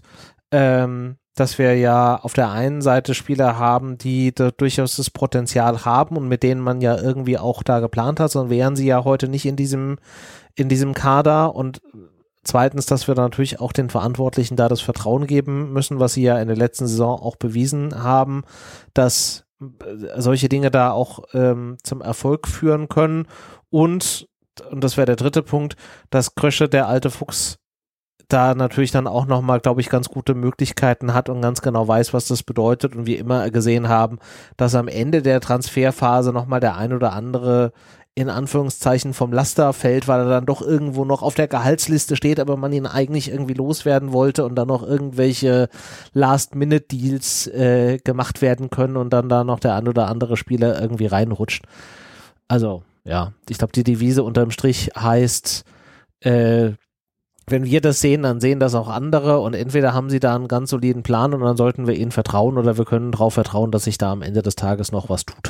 dass wir ja auf der einen Seite Spieler haben, die da durchaus das Potenzial haben und mit denen man ja irgendwie auch da geplant hat, sondern wären sie ja heute nicht in diesem Kader und zweitens, dass wir da natürlich auch den Verantwortlichen da das Vertrauen geben müssen, was sie ja in der letzten Saison auch bewiesen haben, dass solche Dinge da auch zum Erfolg führen können und das wäre der dritte Punkt, dass Krösche, der alte Fuchs, da natürlich dann auch nochmal, glaube ich, ganz gute Möglichkeiten hat und ganz genau weiß, was das bedeutet und wir immer gesehen haben, dass am Ende der Transferphase nochmal der ein oder andere in Anführungszeichen vom Laster fällt, weil er dann doch irgendwo noch auf der Gehaltsliste steht, aber man ihn eigentlich irgendwie loswerden wollte und dann noch irgendwelche Last-Minute-Deals gemacht werden können und dann da noch der ein oder andere Spieler irgendwie reinrutscht. Also ja, ich glaube, die Devise unterm Strich heißt, wenn wir das sehen, dann sehen das auch andere und entweder haben sie da einen ganz soliden Plan und dann sollten wir ihnen vertrauen oder wir können darauf vertrauen, dass sich da am Ende des Tages noch was tut.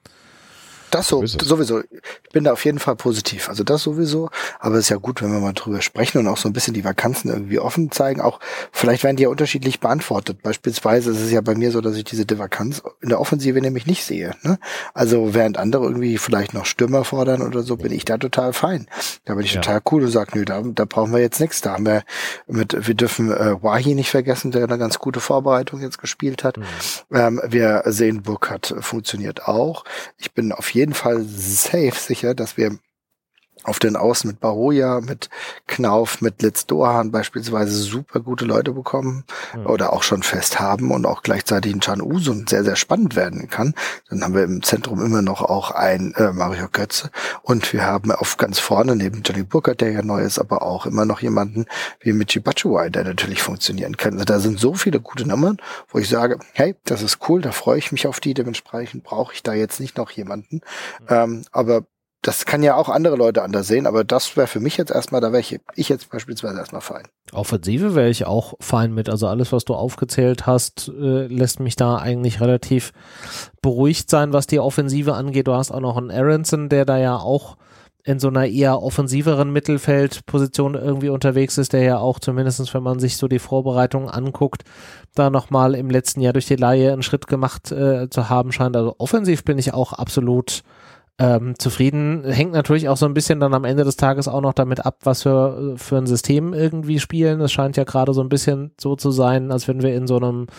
Das sowieso. Ich bin da auf jeden Fall positiv. Also das sowieso. Aber es ist ja gut, wenn wir mal drüber sprechen und auch so ein bisschen die Vakanzen irgendwie offen zeigen. Auch vielleicht werden die ja unterschiedlich beantwortet. Beispielsweise ist es ja bei mir so, dass ich diese Vakanz in der Offensive nämlich nicht sehe. Ne? Also während andere irgendwie vielleicht noch Stürmer fordern oder so, bin ich da total fein. Da bin ich total cool und sage, nö, da brauchen wir jetzt nichts. Da haben wir wir dürfen Wahi nicht vergessen, der eine ganz gute Vorbereitung jetzt gespielt hat. Wir sehen, Burkhardt funktioniert auch. Ich bin auf jeden Fall safe sicher, dass wir auf den Außen mit Baroja, mit Knauf, mit Litz Dohan beispielsweise super gute Leute bekommen oder auch schon fest haben und auch gleichzeitig ein Can Usun sehr, sehr spannend werden kann. Dann haben wir im Zentrum immer noch auch ein Mario Götze und wir haben auf ganz vorne neben Johnny Burkhardt, der ja neu ist, aber auch immer noch jemanden wie Michy Batshuayi, der natürlich funktionieren kann. Also da sind so viele gute Nummern, wo ich sage, hey, das ist cool, da freue ich mich auf die, dementsprechend brauche ich da jetzt nicht noch jemanden. Aber das kann ja auch andere Leute anders sehen, aber das wäre für mich jetzt erstmal, da wäre ich jetzt beispielsweise erstmal fein. Offensive wäre ich auch fein mit, also alles, was du aufgezählt hast, lässt mich da eigentlich relativ beruhigt sein, was die Offensive angeht. Du hast auch noch einen Aronson, der da ja auch in so einer eher offensiveren Mittelfeldposition irgendwie unterwegs ist, der ja auch zumindest, wenn man sich so die Vorbereitungen anguckt, da nochmal im letzten Jahr durch die Leihe einen Schritt gemacht zu haben scheint. Also offensiv bin ich auch absolut zufrieden. Hängt natürlich auch so ein bisschen dann am Ende des Tages auch noch damit ab, was wir für ein System irgendwie spielen. Es scheint ja gerade so ein bisschen so zu sein, als wenn wir in so einem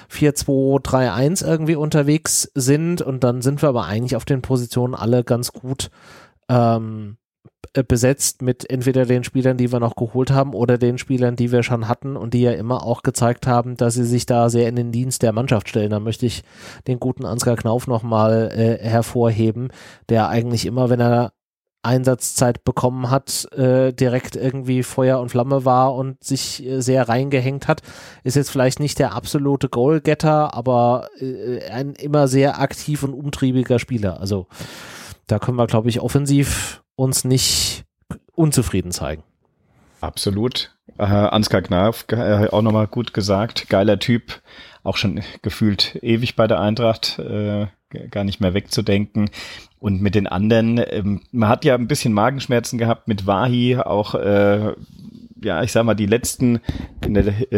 4-2-3-1 irgendwie unterwegs sind und dann sind wir aber eigentlich auf den Positionen alle ganz gut besetzt mit entweder den Spielern, die wir noch geholt haben oder den Spielern, die wir schon hatten und die ja immer auch gezeigt haben, dass sie sich da sehr in den Dienst der Mannschaft stellen. Da möchte ich den guten Ansgar Knauf nochmal hervorheben, der eigentlich immer, wenn er Einsatzzeit bekommen hat, direkt irgendwie Feuer und Flamme war und sich sehr reingehängt hat. Ist jetzt vielleicht nicht der absolute Goalgetter, aber ein immer sehr aktiv und umtriebiger Spieler. Also da können wir, glaube ich, offensiv uns nicht unzufrieden zeigen. Absolut. Ansgar Knauf, auch nochmal gut gesagt. Geiler Typ, auch schon gefühlt ewig bei der Eintracht, gar nicht mehr wegzudenken. Und mit den anderen, man hat ja ein bisschen Magenschmerzen gehabt mit Wahi, auch, ich sag mal, die letzten, in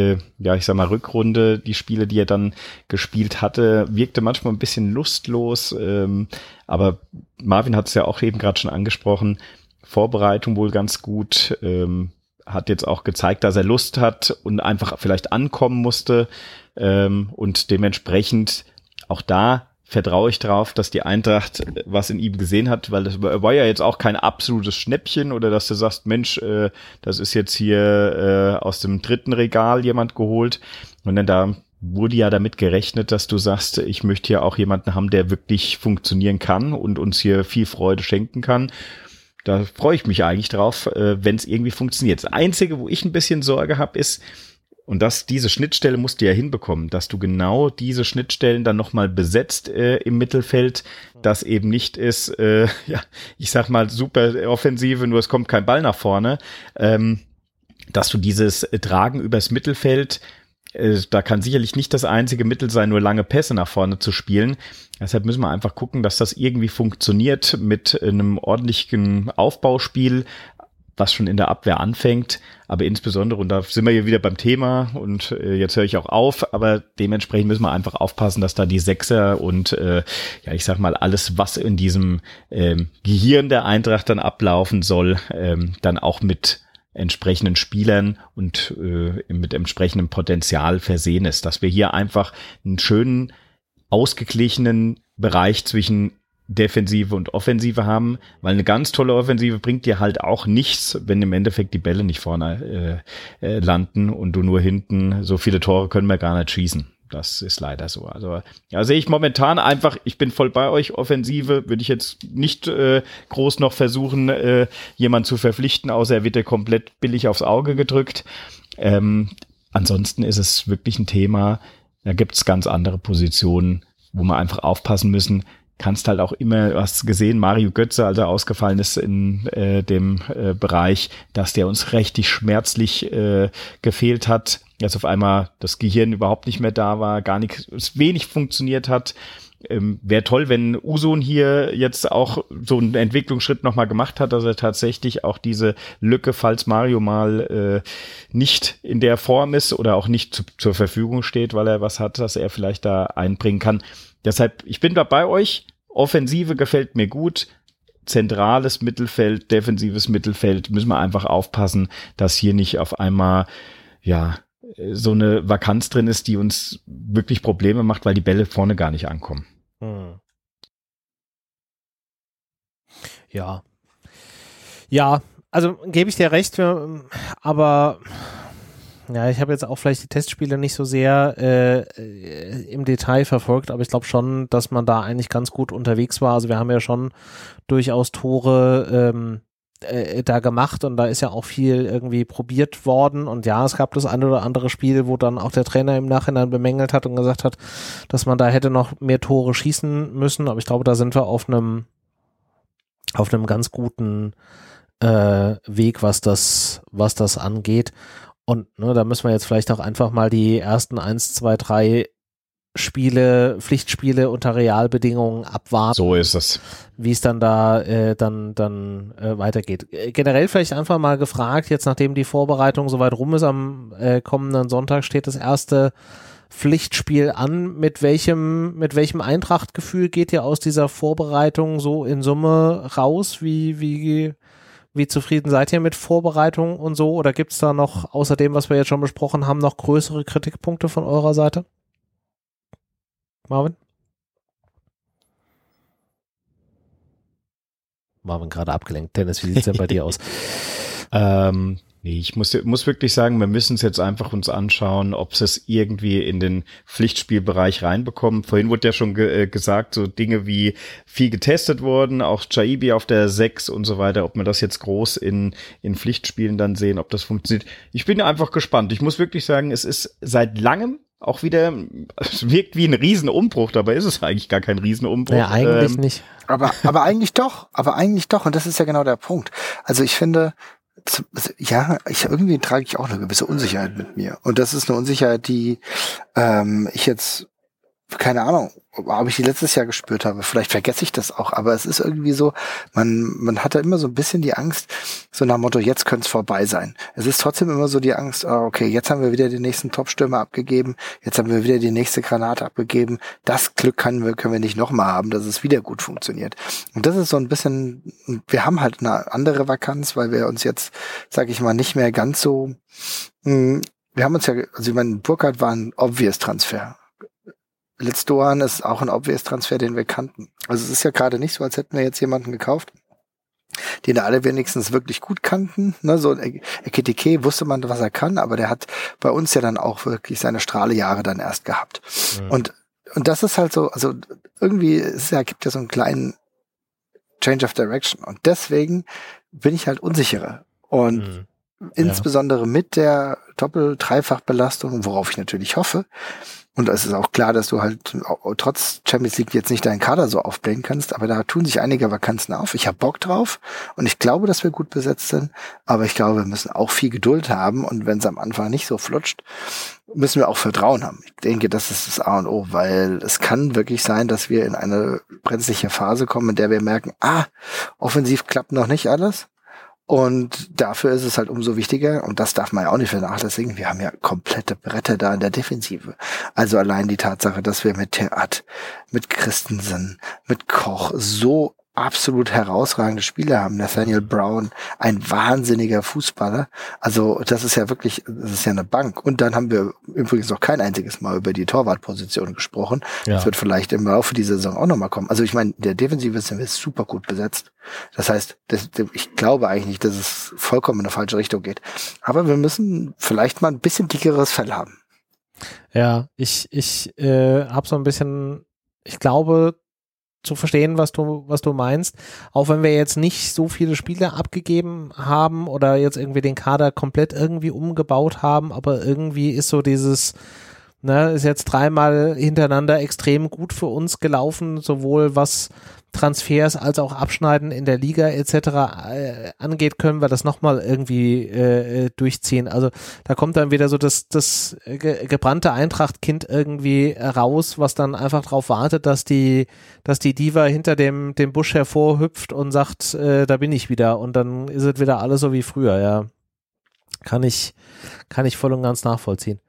der, Rückrunde, die Spiele, die er dann gespielt hatte, wirkte manchmal ein bisschen lustlos, aber Marvin hat es ja auch eben gerade schon angesprochen, Vorbereitung wohl ganz gut, hat jetzt auch gezeigt, dass er Lust hat und einfach vielleicht ankommen musste, und dementsprechend auch da vertraue ich drauf, dass die Eintracht was in ihm gesehen hat, weil das war ja jetzt auch kein absolutes Schnäppchen oder dass du sagst, Mensch, das ist jetzt hier aus dem 3. Regal jemand geholt, sondern da wurde ja damit gerechnet, dass du sagst, ich möchte hier auch jemanden haben, der wirklich funktionieren kann und uns hier viel Freude schenken kann. Da freue ich mich eigentlich drauf, wenn es irgendwie funktioniert. Das Einzige, wo ich ein bisschen Sorge habe, ist, und diese Schnittstelle musst du ja hinbekommen, dass du genau diese Schnittstellen dann nochmal besetzt im Mittelfeld, dass eben nicht ist, ich sag mal, super Offensive, nur es kommt kein Ball nach vorne, dass du dieses Tragen übers Mittelfeld, da kann sicherlich nicht das einzige Mittel sein, nur lange Pässe nach vorne zu spielen. Deshalb müssen wir einfach gucken, dass das irgendwie funktioniert mit einem ordentlichen Aufbauspiel, was schon in der Abwehr anfängt, aber insbesondere, und da sind wir hier wieder beim Thema und jetzt höre ich auch auf, aber dementsprechend müssen wir einfach aufpassen, dass da die Sechser und ich sag mal alles, was in diesem Gehirn der Eintracht dann ablaufen soll, dann auch mit entsprechenden Spielern und mit entsprechendem Potenzial versehen ist, dass wir hier einfach einen schönen, ausgeglichenen Bereich zwischen Defensive und Offensive haben, weil eine ganz tolle Offensive bringt dir halt auch nichts, wenn im Endeffekt die Bälle nicht vorne landen und du nur hinten, so viele Tore können wir gar nicht schießen. Das ist leider so. Also ja, sehe ich momentan einfach, ich bin voll bei euch, Offensive würde ich jetzt nicht groß noch versuchen, jemanden zu verpflichten, außer er wird dir komplett billig aufs Auge gedrückt. Ansonsten ist es wirklich ein Thema, da gibt es ganz andere Positionen, wo wir einfach aufpassen müssen. Kannst halt auch immer, du hast gesehen, Mario Götze, als er ausgefallen ist in dem Bereich, dass der uns richtig schmerzlich gefehlt hat, dass auf einmal das Gehirn überhaupt nicht mehr da war, gar nichts, wenig funktioniert hat. Wäre toll, wenn Usun hier jetzt auch so einen Entwicklungsschritt nochmal gemacht hat, dass er tatsächlich auch diese Lücke, falls Mario mal nicht in der Form ist oder auch nicht zur Verfügung steht, weil er was hat, dass er vielleicht da einbringen kann. Deshalb, ich bin da bei euch. Offensive gefällt mir gut. Zentrales Mittelfeld, defensives Mittelfeld, müssen wir einfach aufpassen, dass hier nicht auf einmal, so eine Vakanz drin ist, die uns wirklich Probleme macht, weil die Bälle vorne gar nicht ankommen. Ja. Ja, also gebe ich dir recht, aber ja, ich habe jetzt auch vielleicht die Testspiele nicht so sehr im Detail verfolgt, aber ich glaube schon, dass man da eigentlich ganz gut unterwegs war. Also wir haben ja schon durchaus Tore da gemacht und da ist ja auch viel irgendwie probiert worden und ja, es gab das eine oder andere Spiel, wo dann auch der Trainer im Nachhinein bemängelt hat und gesagt hat, dass man da hätte noch mehr Tore schießen müssen, aber ich glaube, da sind wir auf einem ganz guten Weg, was das angeht. Und da müssen wir jetzt vielleicht auch einfach mal die ersten 1, 2, 3 Pflichtspiele unter Realbedingungen abwarten. So ist es. Wie es dann da weitergeht. Generell vielleicht einfach mal gefragt, jetzt nachdem die Vorbereitung soweit rum ist, am kommenden Sonntag steht das erste Pflichtspiel an. Mit welchem Eintracht-Gefühl geht ihr aus dieser Vorbereitung so in Summe raus? Wie zufrieden seid ihr mit Vorbereitung und so? Oder gibt es da noch, außer dem, was wir jetzt schon besprochen haben, noch größere Kritikpunkte von eurer Seite? Marvin? Marvin gerade abgelenkt. Dennis, wie sieht es denn bei dir aus? Nee, ich muss wirklich sagen, wir müssen es jetzt einfach uns anschauen, ob sie es irgendwie in den Pflichtspielbereich reinbekommen. Vorhin wurde ja schon gesagt, so Dinge wie viel getestet wurden, auch Chaibi auf der 6 und so weiter, ob wir das jetzt groß in Pflichtspielen dann sehen, ob das funktioniert. Ich bin einfach gespannt. Ich muss wirklich sagen, es ist seit langem auch wieder, es wirkt wie ein Riesenumbruch, dabei ist es eigentlich gar kein Riesenumbruch. Ja, eigentlich nicht. Aber eigentlich doch. Und das ist ja genau der Punkt. Also ich finde, irgendwie trage ich auch eine gewisse Unsicherheit mit mir. Und das ist eine Unsicherheit, die ich jetzt, keine Ahnung, ob ich die letztes Jahr gespürt habe. Vielleicht vergesse ich das auch, aber es ist irgendwie so, man hat da immer so ein bisschen die Angst, so nach dem Motto, jetzt könnte es vorbei sein. Es ist trotzdem immer so die Angst, okay, jetzt haben wir wieder den nächsten Top-Stürmer abgegeben, jetzt haben wir wieder die nächste Granate abgegeben. Das Glück können wir nicht nochmal haben, dass es wieder gut funktioniert. Und das ist so ein bisschen, wir haben halt eine andere Vakanz, weil wir uns jetzt, sag ich mal, nicht mehr ganz so, wir haben uns ja, also ich meine, Burkhardt war ein obvious Transfer. Litz-Doan ist auch ein Obvious-Transfer, den wir kannten. Also es ist ja gerade nicht so, als hätten wir jetzt jemanden gekauft, den da alle wenigstens wirklich gut kannten. Ne, so Ekitike wusste man, was er kann, aber der hat bei uns ja dann auch wirklich seine Strahlejahre dann erst gehabt. Mhm. Und das ist halt so, also irgendwie gibt ja so einen kleinen Change of Direction. Und deswegen bin ich halt unsicherer. Und insbesondere mit der Doppel-Dreifach-Belastung, worauf ich natürlich hoffe. Und es ist auch klar, dass du halt trotz Champions League jetzt nicht deinen Kader so aufblähen kannst, aber da tun sich einige Vakanzen auf. Ich habe Bock drauf und ich glaube, dass wir gut besetzt sind, aber ich glaube, wir müssen auch viel Geduld haben und wenn es am Anfang nicht so flutscht, müssen wir auch Vertrauen haben. Ich denke, das ist das A und O, weil es kann wirklich sein, dass wir in eine brenzliche Phase kommen, in der wir merken, offensiv klappt noch nicht alles. Und dafür ist es halt umso wichtiger, und das darf man ja auch nicht vernachlässigen, wir haben ja komplette Bretter da in der Defensive. Also allein die Tatsache, dass wir mit Theat, mit Christensen, mit Koch so absolut herausragende Spieler haben. Nathaniel Brown, ein wahnsinniger Fußballer. Also das ist ja wirklich, das ist ja eine Bank. Und dann haben wir übrigens noch kein einziges Mal über die Torwartposition gesprochen. Ja. Das wird vielleicht im Laufe dieser Saison auch nochmal kommen. Also ich meine, der Defensive sind wir super gut besetzt. Das heißt, ich glaube eigentlich nicht, dass es vollkommen in eine falsche Richtung geht. Aber wir müssen vielleicht mal ein bisschen dickeres Fell haben. Ja, ich habe so ein bisschen, ich glaube, zu verstehen, was du meinst. Auch wenn wir jetzt nicht so viele Spieler abgegeben haben oder jetzt irgendwie den Kader komplett irgendwie umgebaut haben, aber irgendwie ist so dieses, ist jetzt dreimal hintereinander extrem gut für uns gelaufen, sowohl was Transfers als auch Abschneiden in der Liga etc. Angeht, können wir das nochmal irgendwie durchziehen. Also da kommt dann wieder so das gebrannte Eintracht-Kind irgendwie raus, was dann einfach darauf wartet, dass die Diva hinter dem Busch hervorhüpft und sagt, da bin ich wieder, und dann ist es wieder alles so wie früher. Ja, kann ich voll und ganz nachvollziehen.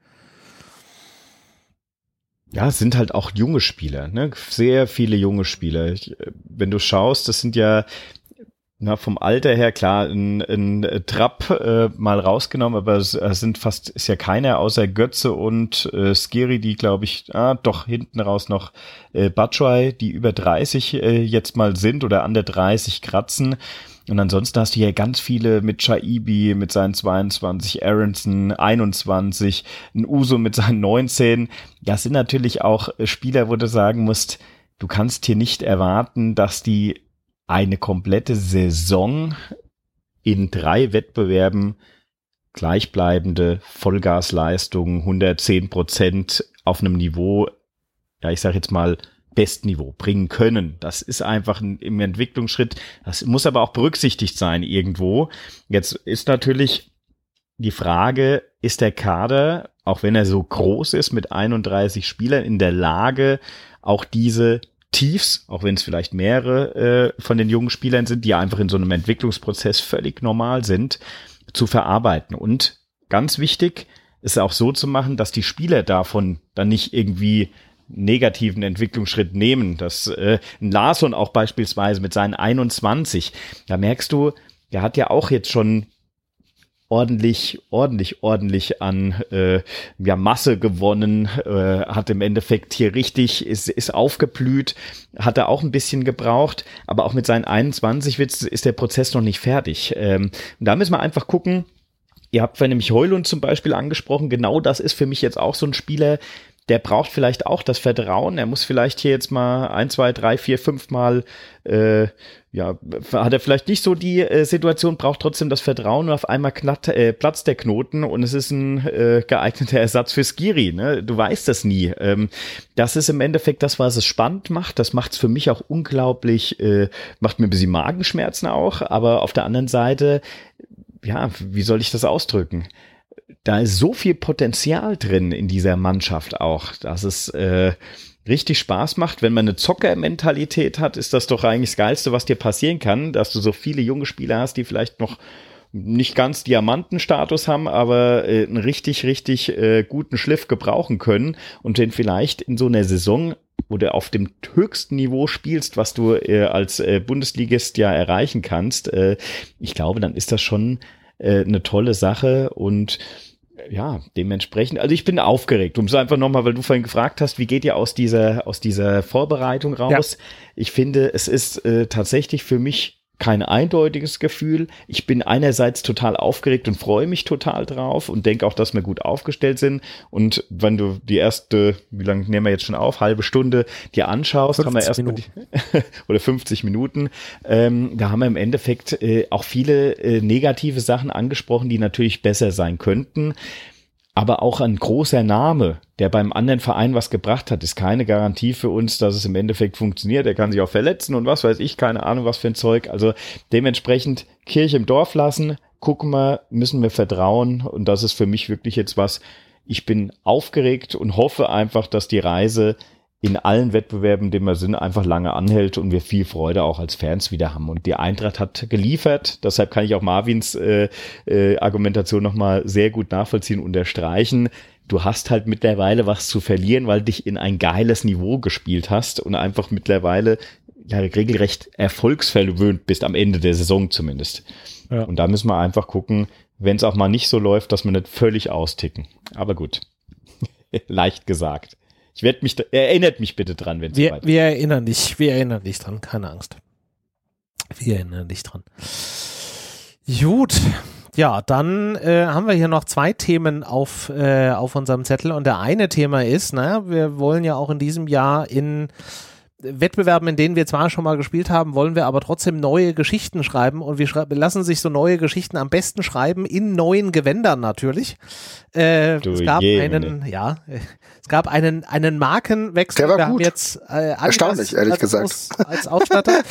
Ja, es sind halt auch junge Spieler, ne? Sehr viele junge Spieler. Wenn du schaust, das sind ja vom Alter her klar ein Trapp mal rausgenommen, aber es ist ja keiner außer Götze und Skiri, die glaube ich, doch hinten raus noch Batshuayi, die über 30 jetzt mal sind oder an der 30 kratzen. Und ansonsten hast du hier ganz viele mit Chaibi mit seinen 22, Aronson 21, ein Uso mit seinen 19. Das sind natürlich auch Spieler, wo du sagen musst, du kannst hier nicht erwarten, dass die eine komplette Saison in 3 Wettbewerben gleichbleibende Vollgasleistungen, 110% auf einem Niveau, ja, ich sag jetzt mal, Bestniveau bringen können. Das ist einfach im Entwicklungsschritt. Das muss aber auch berücksichtigt sein irgendwo. Jetzt ist natürlich die Frage, ist der Kader, auch wenn er so groß ist, mit 31 Spielern in der Lage, auch diese Tiefs, auch wenn es vielleicht mehrere von den jungen Spielern sind, die einfach in so einem Entwicklungsprozess völlig normal sind, zu verarbeiten. Und ganz wichtig, ist auch so zu machen, dass die Spieler davon dann nicht irgendwie negativen Entwicklungsschritt nehmen. Das ein Larsson auch beispielsweise mit seinen 21, da merkst du, der hat ja auch jetzt schon ordentlich an Masse gewonnen, hat im Endeffekt hier richtig, ist aufgeblüht, hat er auch ein bisschen gebraucht, aber auch mit seinen 21 ist der Prozess noch nicht fertig. Und da müssen wir einfach gucken, Ihr habt nämlich Højlund zum Beispiel angesprochen. Genau das ist für mich jetzt auch so ein Spieler, der braucht vielleicht auch das Vertrauen. Er muss vielleicht hier jetzt mal 1, 2, 3, 4, 5 Mal, hat er vielleicht nicht so die Situation, braucht trotzdem das Vertrauen und auf einmal platzt der Knoten und es ist ein geeigneter Ersatz für Skiri. Ne? Du weißt das nie. Das ist im Endeffekt das, was es spannend macht. Das macht es für mich auch unglaublich, macht mir ein bisschen Magenschmerzen auch, aber auf der anderen Seite, ja, wie soll ich das ausdrücken? Da ist so viel Potenzial drin in dieser Mannschaft auch, dass es richtig Spaß macht. Wenn man eine Zockermentalität hat, ist das doch eigentlich das Geilste, was dir passieren kann, dass du so viele junge Spieler hast, die vielleicht noch nicht ganz Diamantenstatus haben, aber einen richtig, richtig guten Schliff gebrauchen können und den vielleicht in so einer Saison, wo du auf dem höchsten Niveau spielst, was du als Bundesligist ja erreichen kannst, ich glaube, dann ist das schon eine tolle Sache und ja, dementsprechend, also ich bin aufgeregt, um es einfach nochmal, weil du vorhin gefragt hast, wie geht ihr aus dieser Vorbereitung raus? Ja. Ich finde, es ist tatsächlich für mich kein eindeutiges Gefühl. Ich bin einerseits total aufgeregt und freue mich total drauf und denke auch, dass wir gut aufgestellt sind. Und wenn du die erste, wie lange nehmen wir jetzt schon auf, halbe Stunde dir anschaust, haben wir erstmal oder 50 Minuten, da haben wir im Endeffekt auch viele negative Sachen angesprochen, die natürlich besser sein könnten. Aber auch ein großer Name, der beim anderen Verein was gebracht hat, ist keine Garantie für uns, dass es im Endeffekt funktioniert. Er kann sich auch verletzen und was weiß ich, keine Ahnung, was für ein Zeug. Also dementsprechend Kirche im Dorf lassen, gucken wir, müssen wir vertrauen. Und das ist für mich wirklich jetzt was, ich bin aufgeregt und hoffe einfach, dass die Reise in allen Wettbewerben, in denen wir sind, einfach lange anhält und wir viel Freude auch als Fans wieder haben. Und die Eintracht hat geliefert, deshalb kann ich auch Marvins Argumentation nochmal sehr gut nachvollziehen und unterstreichen. Du hast halt mittlerweile was zu verlieren, weil dich in ein geiles Niveau gespielt hast und einfach mittlerweile ja regelrecht erfolgsverwöhnt bist, am Ende der Saison zumindest. Ja. Und da müssen wir einfach gucken, wenn es auch mal nicht so läuft, dass wir nicht völlig austicken. Aber gut, leicht gesagt. Erinnert mich bitte dran, wenn es soweit ist. Wir erinnern dich dran, keine Angst. Wir erinnern dich dran. Gut, ja, dann haben wir hier noch 2 Themen auf unserem Zettel und der eine Thema ist, wir wollen ja auch in diesem Jahr in Wettbewerben, in denen wir zwar schon mal gespielt haben, wollen wir aber trotzdem neue Geschichten schreiben und wir lassen sich so neue Geschichten am besten schreiben in neuen Gewändern natürlich. Es gab einen Markenwechsel. Der war wir gut. Haben jetzt erstaunlich, ehrlich gesagt. Als Ausstatter.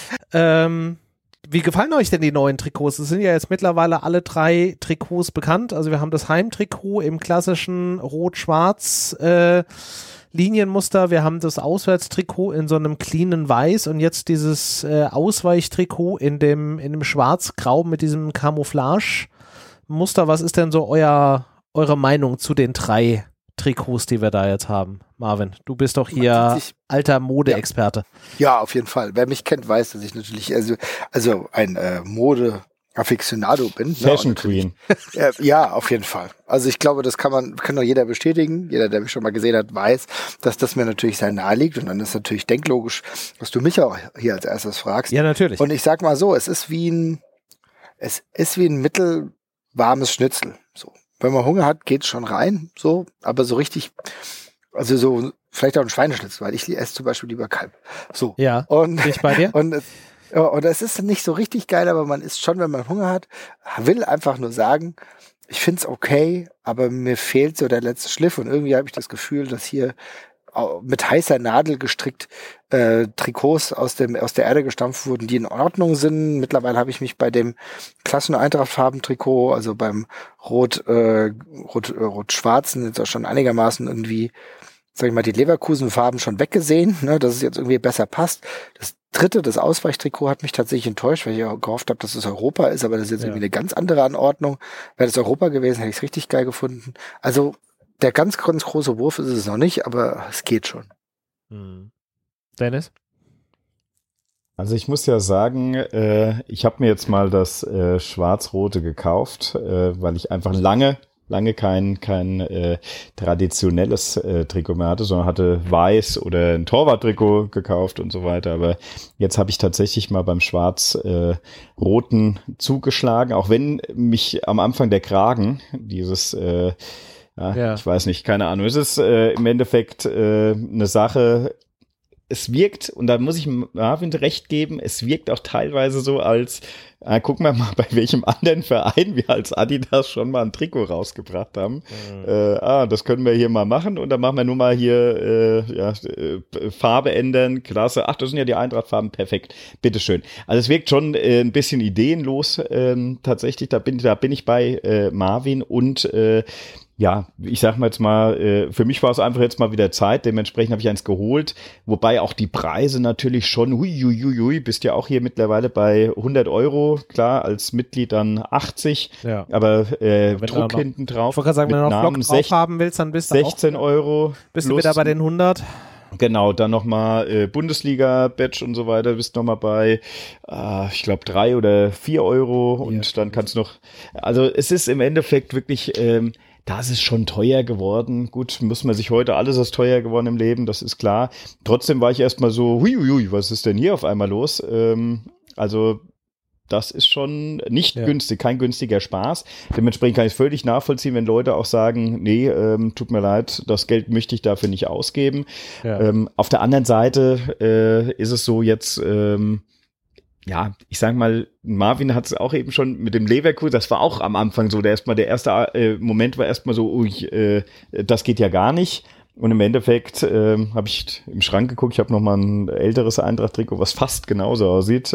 Wie gefallen euch denn die neuen Trikots? Es sind ja jetzt mittlerweile alle 3 Trikots bekannt. Also wir haben das Heimtrikot im klassischen Rot-Schwarz Linienmuster, wir haben das Auswärtstrikot in so einem cleanen Weiß und jetzt dieses Ausweichtrikot in dem Schwarz-Grau mit diesem Camouflage-Muster. Was ist denn so eure Meinung zu den 3 Trikots, die wir da jetzt haben? Marvin, du bist doch hier alter Mode-Experte. Ja, auf jeden Fall. Wer mich kennt, weiß, dass ich natürlich also ein Mode-Aficionado bin. Fashion Queen. Ja, auf jeden Fall. Also ich glaube, das kann doch jeder bestätigen. Jeder, der mich schon mal gesehen hat, weiß, dass das mir natürlich sehr nahe liegt. Und dann ist natürlich denklogisch, dass du mich auch hier als erstes fragst. Ja, natürlich. Und ich sag mal so, es ist wie ein mittelwarmes Schnitzel. So. Wenn man Hunger hat, geht's schon rein. So, aber so richtig, also so, vielleicht auch ein Schweineschnitzel, weil ich esse zum Beispiel lieber Kalb. So. Ja, und bin ich bei dir? Und es ist nicht so richtig geil, aber man isst schon, wenn man Hunger hat. Will einfach nur sagen, ich find's okay, aber mir fehlt so der letzte Schliff und irgendwie habe ich das Gefühl, dass hier mit heißer Nadel gestrickt Trikots aus der Erde gestampft wurden, die in Ordnung sind. Mittlerweile habe ich mich bei dem klassischen Eintracht-Farben-Trikot, also beim Rot-Schwarzen, jetzt auch schon einigermaßen irgendwie, sag ich mal, die Leverkusen-Farben schon weggesehen, ne, dass es jetzt irgendwie besser passt. Das dritte, das Ausweichtrikot, hat mich tatsächlich enttäuscht, weil ich ja gehofft habe, dass es Europa ist, aber das ist jetzt irgendwie eine ganz andere Anordnung. Wäre das Europa gewesen, hätte ich es richtig geil gefunden. Also der ganz, ganz große Wurf ist es noch nicht, aber es geht schon. Dennis? Also ich muss ja sagen, ich habe mir jetzt mal das Schwarz-Rote gekauft, weil ich einfach lange lange kein traditionelles Trikot mehr hatte, sondern hatte weiß oder ein Torwart-Trikot gekauft und so weiter. Aber jetzt habe ich tatsächlich mal beim schwarz-roten zugeschlagen, auch wenn mich am Anfang der Kragen, dieses ich weiß nicht, keine Ahnung. Es ist im Endeffekt eine Sache. Es wirkt, und da muss ich Marvin recht geben, es wirkt auch teilweise so als, gucken wir mal, bei welchem anderen Verein wir als Adidas schon mal ein Trikot rausgebracht haben. Das können wir hier mal machen, und dann machen wir nur mal hier Farbe ändern, klasse. Ach, das sind ja die Eintracht-Farben, perfekt, bitteschön. Also es wirkt schon ein bisschen ideenlos tatsächlich, da bin ich bei Marvin, und ich sag mal jetzt mal, für mich war es einfach jetzt mal wieder Zeit, dementsprechend habe ich eins geholt, wobei auch die Preise natürlich schon, bist ja auch hier mittlerweile bei 100 €, klar, als Mitglied dann 80, aber Druck hinten drauf. Ich wollte gerade sagen, wenn du noch Block drauf haben willst, dann bist du 16 €. Bist du wieder bei den 100? Genau, dann nochmal Bundesliga-Badge und so weiter, bist nochmal bei, ich glaube 3 oder 4 €, und dann kannst du noch, also es ist im Endeffekt wirklich, das ist schon teuer geworden. Gut, muss man sich heute, alles ist teuer geworden im Leben, das ist klar. Trotzdem war ich erstmal so, was ist denn hier auf einmal los? Also das ist schon nicht günstig, kein günstiger Spaß. Dementsprechend kann ich es völlig nachvollziehen, wenn Leute auch sagen, nee, tut mir leid, das Geld möchte ich dafür nicht ausgeben. Auf der anderen Seite ist es so jetzt, ich sag mal, Marvin hat es auch eben schon mit dem Leverkusen, das war auch am Anfang so, der erste Moment war erstmal so, das geht ja gar nicht. Und im Endeffekt habe ich im Schrank geguckt, ich habe nochmal ein älteres Eintracht-Trikot, was fast genauso aussieht.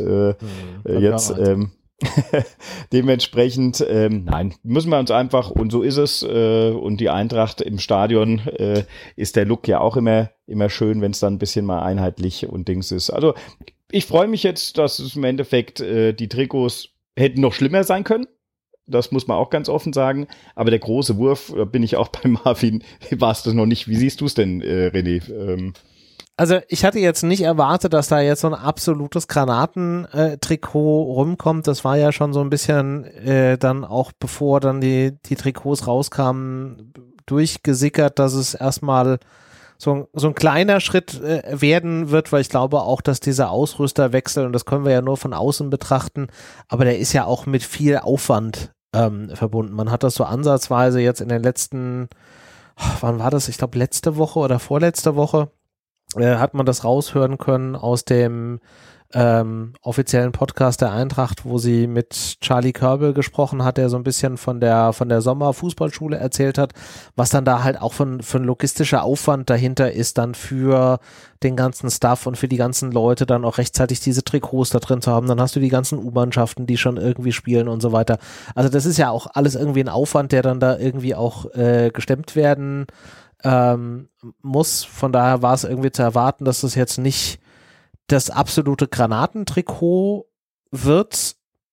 Dementsprechend, nein, müssen wir uns einfach, und so ist es, und die Eintracht im Stadion ist der Look ja auch immer schön, wenn es dann ein bisschen mal einheitlich und Dings ist. Also ich freue mich jetzt, dass es im Endeffekt die Trikots hätten noch schlimmer sein können. Das muss man auch ganz offen sagen. Aber der große Wurf, da bin ich auch bei Marvin, war es das noch nicht. Wie siehst du es denn, René? Also ich hatte jetzt nicht erwartet, dass da jetzt so ein absolutes Granatentrikot rumkommt. Das war ja schon so ein bisschen dann auch, bevor dann die Trikots rauskamen, durchgesickert, dass es erstmal so ein kleiner Schritt werden wird, weil ich glaube auch, dass dieser Ausrüsterwechsel, und das können wir ja nur von außen betrachten, aber der ist ja auch mit viel Aufwand verbunden. Man hat das so ansatzweise jetzt in den letzten, wann war das? Ich glaube letzte Woche oder vorletzte Woche hat man das raushören können aus dem offiziellen Podcast der Eintracht, wo sie mit Charlie Körbel gesprochen hat, der so ein bisschen von der Sommerfußballschule erzählt hat, was dann da halt auch für ein logistischer Aufwand dahinter ist, dann für den ganzen Stuff und für die ganzen Leute dann auch rechtzeitig diese Trikots da drin zu haben. Dann hast du die ganzen U-Mannschaften, die schon irgendwie spielen und so weiter. Also das ist ja auch alles irgendwie ein Aufwand, der dann da irgendwie auch gestemmt werden muss. Von daher war es irgendwie zu erwarten, dass das jetzt nicht das absolute Granatentrikot wird.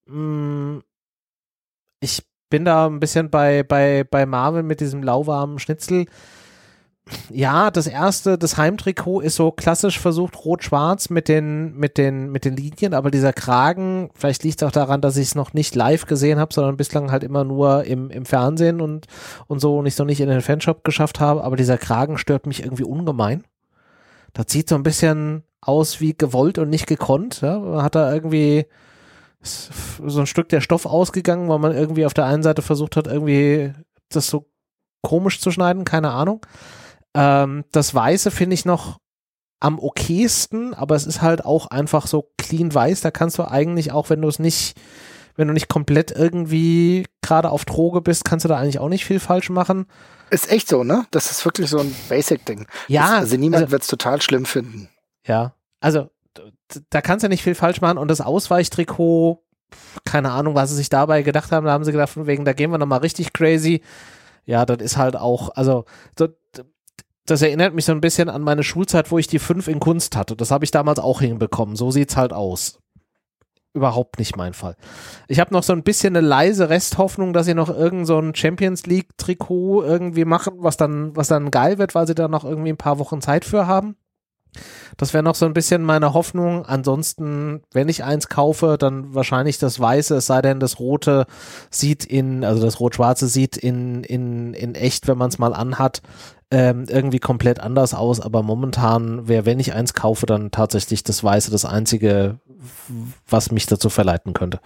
Ich bin da ein bisschen bei Marvin mit diesem lauwarmen Schnitzel. Ja, das Heimtrikot ist so klassisch versucht, rot-schwarz mit den Linien, aber dieser Kragen, vielleicht liegt es auch daran, dass ich es noch nicht live gesehen habe, sondern bislang halt immer nur im Fernsehen und so, und ich es noch nicht in den Fanshop geschafft habe, aber dieser Kragen stört mich irgendwie ungemein. Das sieht so ein bisschen aus wie gewollt und nicht gekonnt. Ja? Man hat da irgendwie so ein Stück der Stoff ausgegangen, weil man irgendwie auf der einen Seite versucht hat, irgendwie das so komisch zu schneiden, keine Ahnung. Das Weiße finde ich noch am okaysten, aber es ist halt auch einfach so clean weiß. Da kannst du eigentlich auch, wenn du nicht komplett irgendwie gerade auf Droge bist, kannst du da eigentlich auch nicht viel falsch machen. Ist echt so, ne? Das ist wirklich so ein Basic-Ding. Ja. Also niemand wird es total schlimm finden. Ja, also da kannst du nicht viel falsch machen, und das Ausweichtrikot, keine Ahnung, was sie sich dabei gedacht haben, da haben sie gedacht, von wegen, da gehen wir nochmal richtig crazy. Ja, das ist halt auch, also das erinnert mich so ein bisschen an meine Schulzeit, wo ich die 5 in Kunst hatte. Das habe ich damals auch hinbekommen. So sieht's halt aus. Überhaupt nicht mein Fall. Ich habe noch so ein bisschen eine leise Resthoffnung, dass sie noch irgend so ein Champions League Trikot irgendwie machen, was dann geil wird, weil sie da noch irgendwie ein paar Wochen Zeit für haben. Das wäre noch so ein bisschen meine Hoffnung. Ansonsten, wenn ich eins kaufe, dann wahrscheinlich das Weiße, es sei denn, das Rote das Rot-Schwarze sieht in echt, wenn man es mal anhat, irgendwie komplett anders aus. Aber momentan wäre, wenn ich eins kaufe, dann tatsächlich das Weiße das Einzige, was mich dazu verleiten könnte.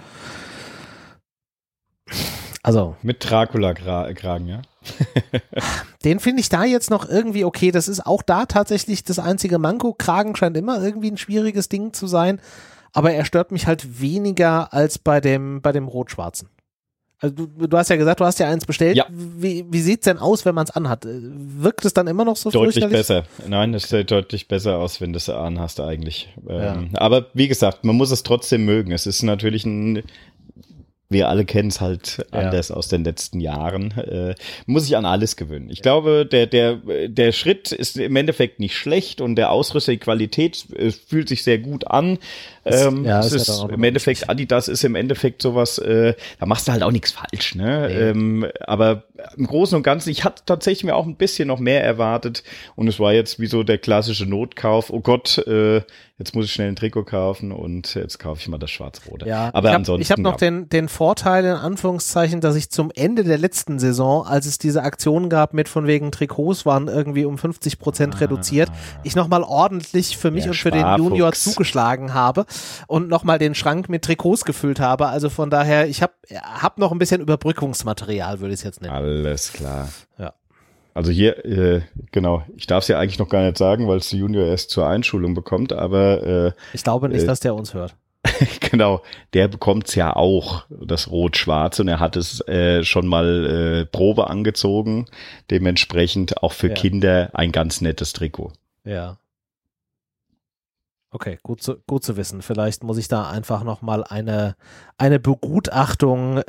Also. Mit Dracula-Kragen, ja? Den finde ich da jetzt noch irgendwie okay. Das ist auch da tatsächlich das einzige Manko. Kragen scheint immer irgendwie ein schwieriges Ding zu sein, aber er stört mich halt weniger als bei dem Rot-Schwarzen. Also du hast ja gesagt, du hast ja eins bestellt. Ja. Wie sieht's denn aus, wenn man es anhat? Wirkt es dann immer noch so deutlich fürchterlich? Besser. Nein, es sieht deutlich besser aus, wenn du es anhast eigentlich. Aber wie gesagt, man muss es trotzdem mögen. Es ist natürlich wir alle kennen es halt anders aus den letzten Jahren. Muss sich an alles gewöhnen. Ich glaube, der Schritt ist im Endeffekt nicht schlecht und der Ausrüster, die Qualität fühlt sich sehr gut an. Es ist im Endeffekt, Adidas ist im Endeffekt sowas, da machst du halt auch nichts falsch, ne? Nee. Aber im Großen und Ganzen, ich hatte tatsächlich mir auch ein bisschen noch mehr erwartet und es war jetzt wie so der klassische Notkauf. Oh Gott, jetzt muss ich schnell ein Trikot kaufen und jetzt kaufe ich mal das Schwarz-Rote. Ja, aber ansonsten. Ich habe noch den Vorteil, in Anführungszeichen, dass ich zum Ende der letzten Saison, als es diese Aktion gab mit von wegen Trikots waren irgendwie um 50% reduziert, ich nochmal ordentlich für mich und für den Junior zugeschlagen habe und nochmal den Schrank mit Trikots gefüllt habe. Also von daher, ich hab noch ein bisschen Überbrückungsmaterial, würde ich es jetzt nennen. Alles klar. Ja. Also hier, genau, ich darf es ja eigentlich noch gar nicht sagen, weil es der Junior erst zur Einschulung bekommt, aber ich glaube nicht, dass der uns hört. Genau, der bekommt's ja auch, das Rot-Schwarz, und er hat es schon mal Probe angezogen, dementsprechend auch für Kinder ein ganz nettes Trikot. Ja. Okay, gut zu wissen. Vielleicht muss ich da einfach nochmal eine Begutachtung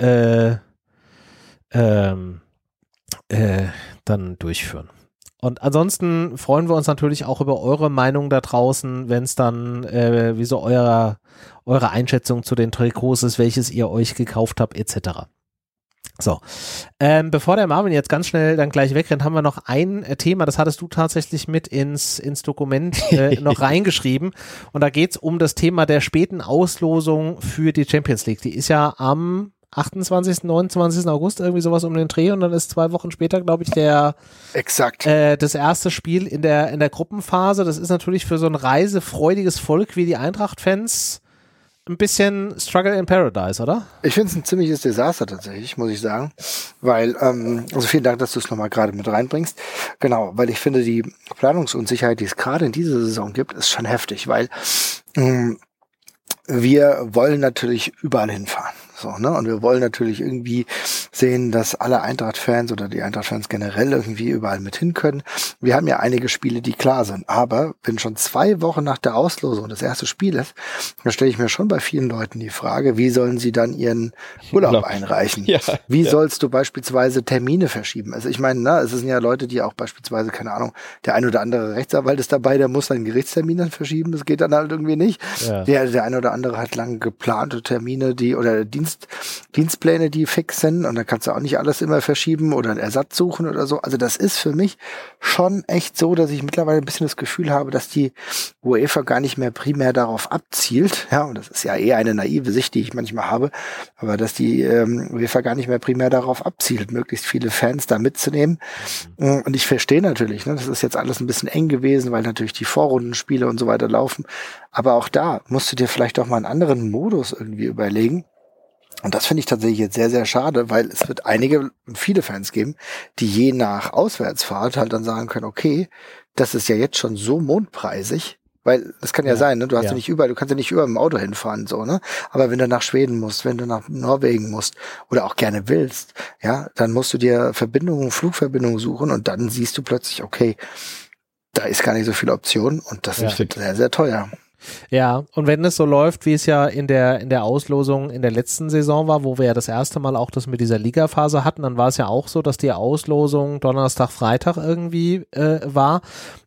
dann durchführen. Und ansonsten freuen wir uns natürlich auch über eure Meinung da draußen, wenn es dann wie so eure Einschätzung zu den Trikots ist, welches ihr euch gekauft habt, etc. So, bevor der Marvin jetzt ganz schnell dann gleich wegrennt, haben wir noch ein Thema, das hattest du tatsächlich mit ins Dokument noch reingeschrieben, und da geht's um das Thema der späten Auslosung für die Champions League. Die ist ja am 28., 29. August, irgendwie sowas um den Dreh, und dann ist 2 Wochen später, glaube ich, das erste Spiel in der Gruppenphase. Das ist natürlich für so ein reisefreudiges Volk wie die Eintracht-Fans ein bisschen Struggle in Paradise, oder? Ich finde es ein ziemliches Desaster tatsächlich, muss ich sagen, weil, also vielen Dank, dass du es nochmal gerade mit reinbringst. Genau, weil ich finde, die Planungsunsicherheit, die es gerade in dieser Saison gibt, ist schon heftig, weil wir wollen natürlich überall hinfahren. So, ne? Und wir wollen natürlich irgendwie sehen, dass alle Eintracht-Fans oder die Eintracht-Fans generell irgendwie überall mit hin können. Wir haben ja einige Spiele, die klar sind. Aber wenn schon 2 Wochen nach der Auslosung das erste Spiel ist, dann stelle ich mir schon bei vielen Leuten die Frage, wie sollen sie dann ihren Urlaub einreichen? Ja, wie sollst du beispielsweise Termine verschieben? Also ich meine, es sind ja Leute, die auch beispielsweise, keine Ahnung, der ein oder andere Rechtsanwalt ist dabei, der muss seinen Gerichtstermin dann verschieben. Das geht dann halt irgendwie nicht. Ja. Der eine oder andere hat lange geplante Termine, oder Dienstpläne, die fix sind, und dann kannst du auch nicht alles immer verschieben oder einen Ersatz suchen oder so. Also das ist für mich schon echt so, dass ich mittlerweile ein bisschen das Gefühl habe, dass die UEFA gar nicht mehr primär darauf abzielt, ja, und das ist ja eher eine naive Sicht, die ich manchmal habe, aber dass die UEFA gar nicht mehr primär darauf abzielt, möglichst viele Fans da mitzunehmen. Und ich verstehe natürlich, das ist jetzt alles ein bisschen eng gewesen, weil natürlich die Vorrundenspiele und so weiter laufen, aber auch da musst du dir vielleicht auch mal einen anderen Modus irgendwie überlegen. Und das finde ich tatsächlich jetzt sehr, sehr schade, weil es wird viele Fans geben, die je nach Auswärtsfahrt halt dann sagen können, okay, das ist ja jetzt schon so mondpreisig, weil das kann ja sein, ne? Du kannst ja nicht überall im Auto hinfahren, so, ne? Aber wenn du nach Schweden musst, wenn du nach Norwegen musst oder auch gerne willst, ja, dann musst du dir Flugverbindungen suchen, und dann siehst du plötzlich, okay, da ist gar nicht so viel Option, und das ist sehr, sehr teuer. Ja, und wenn es so läuft, wie es ja in der Auslosung in der letzten Saison war, wo wir ja das erste Mal auch das mit dieser Ligaphase hatten, dann war es ja auch so, dass die Auslosung Donnerstag, Freitag irgendwie war.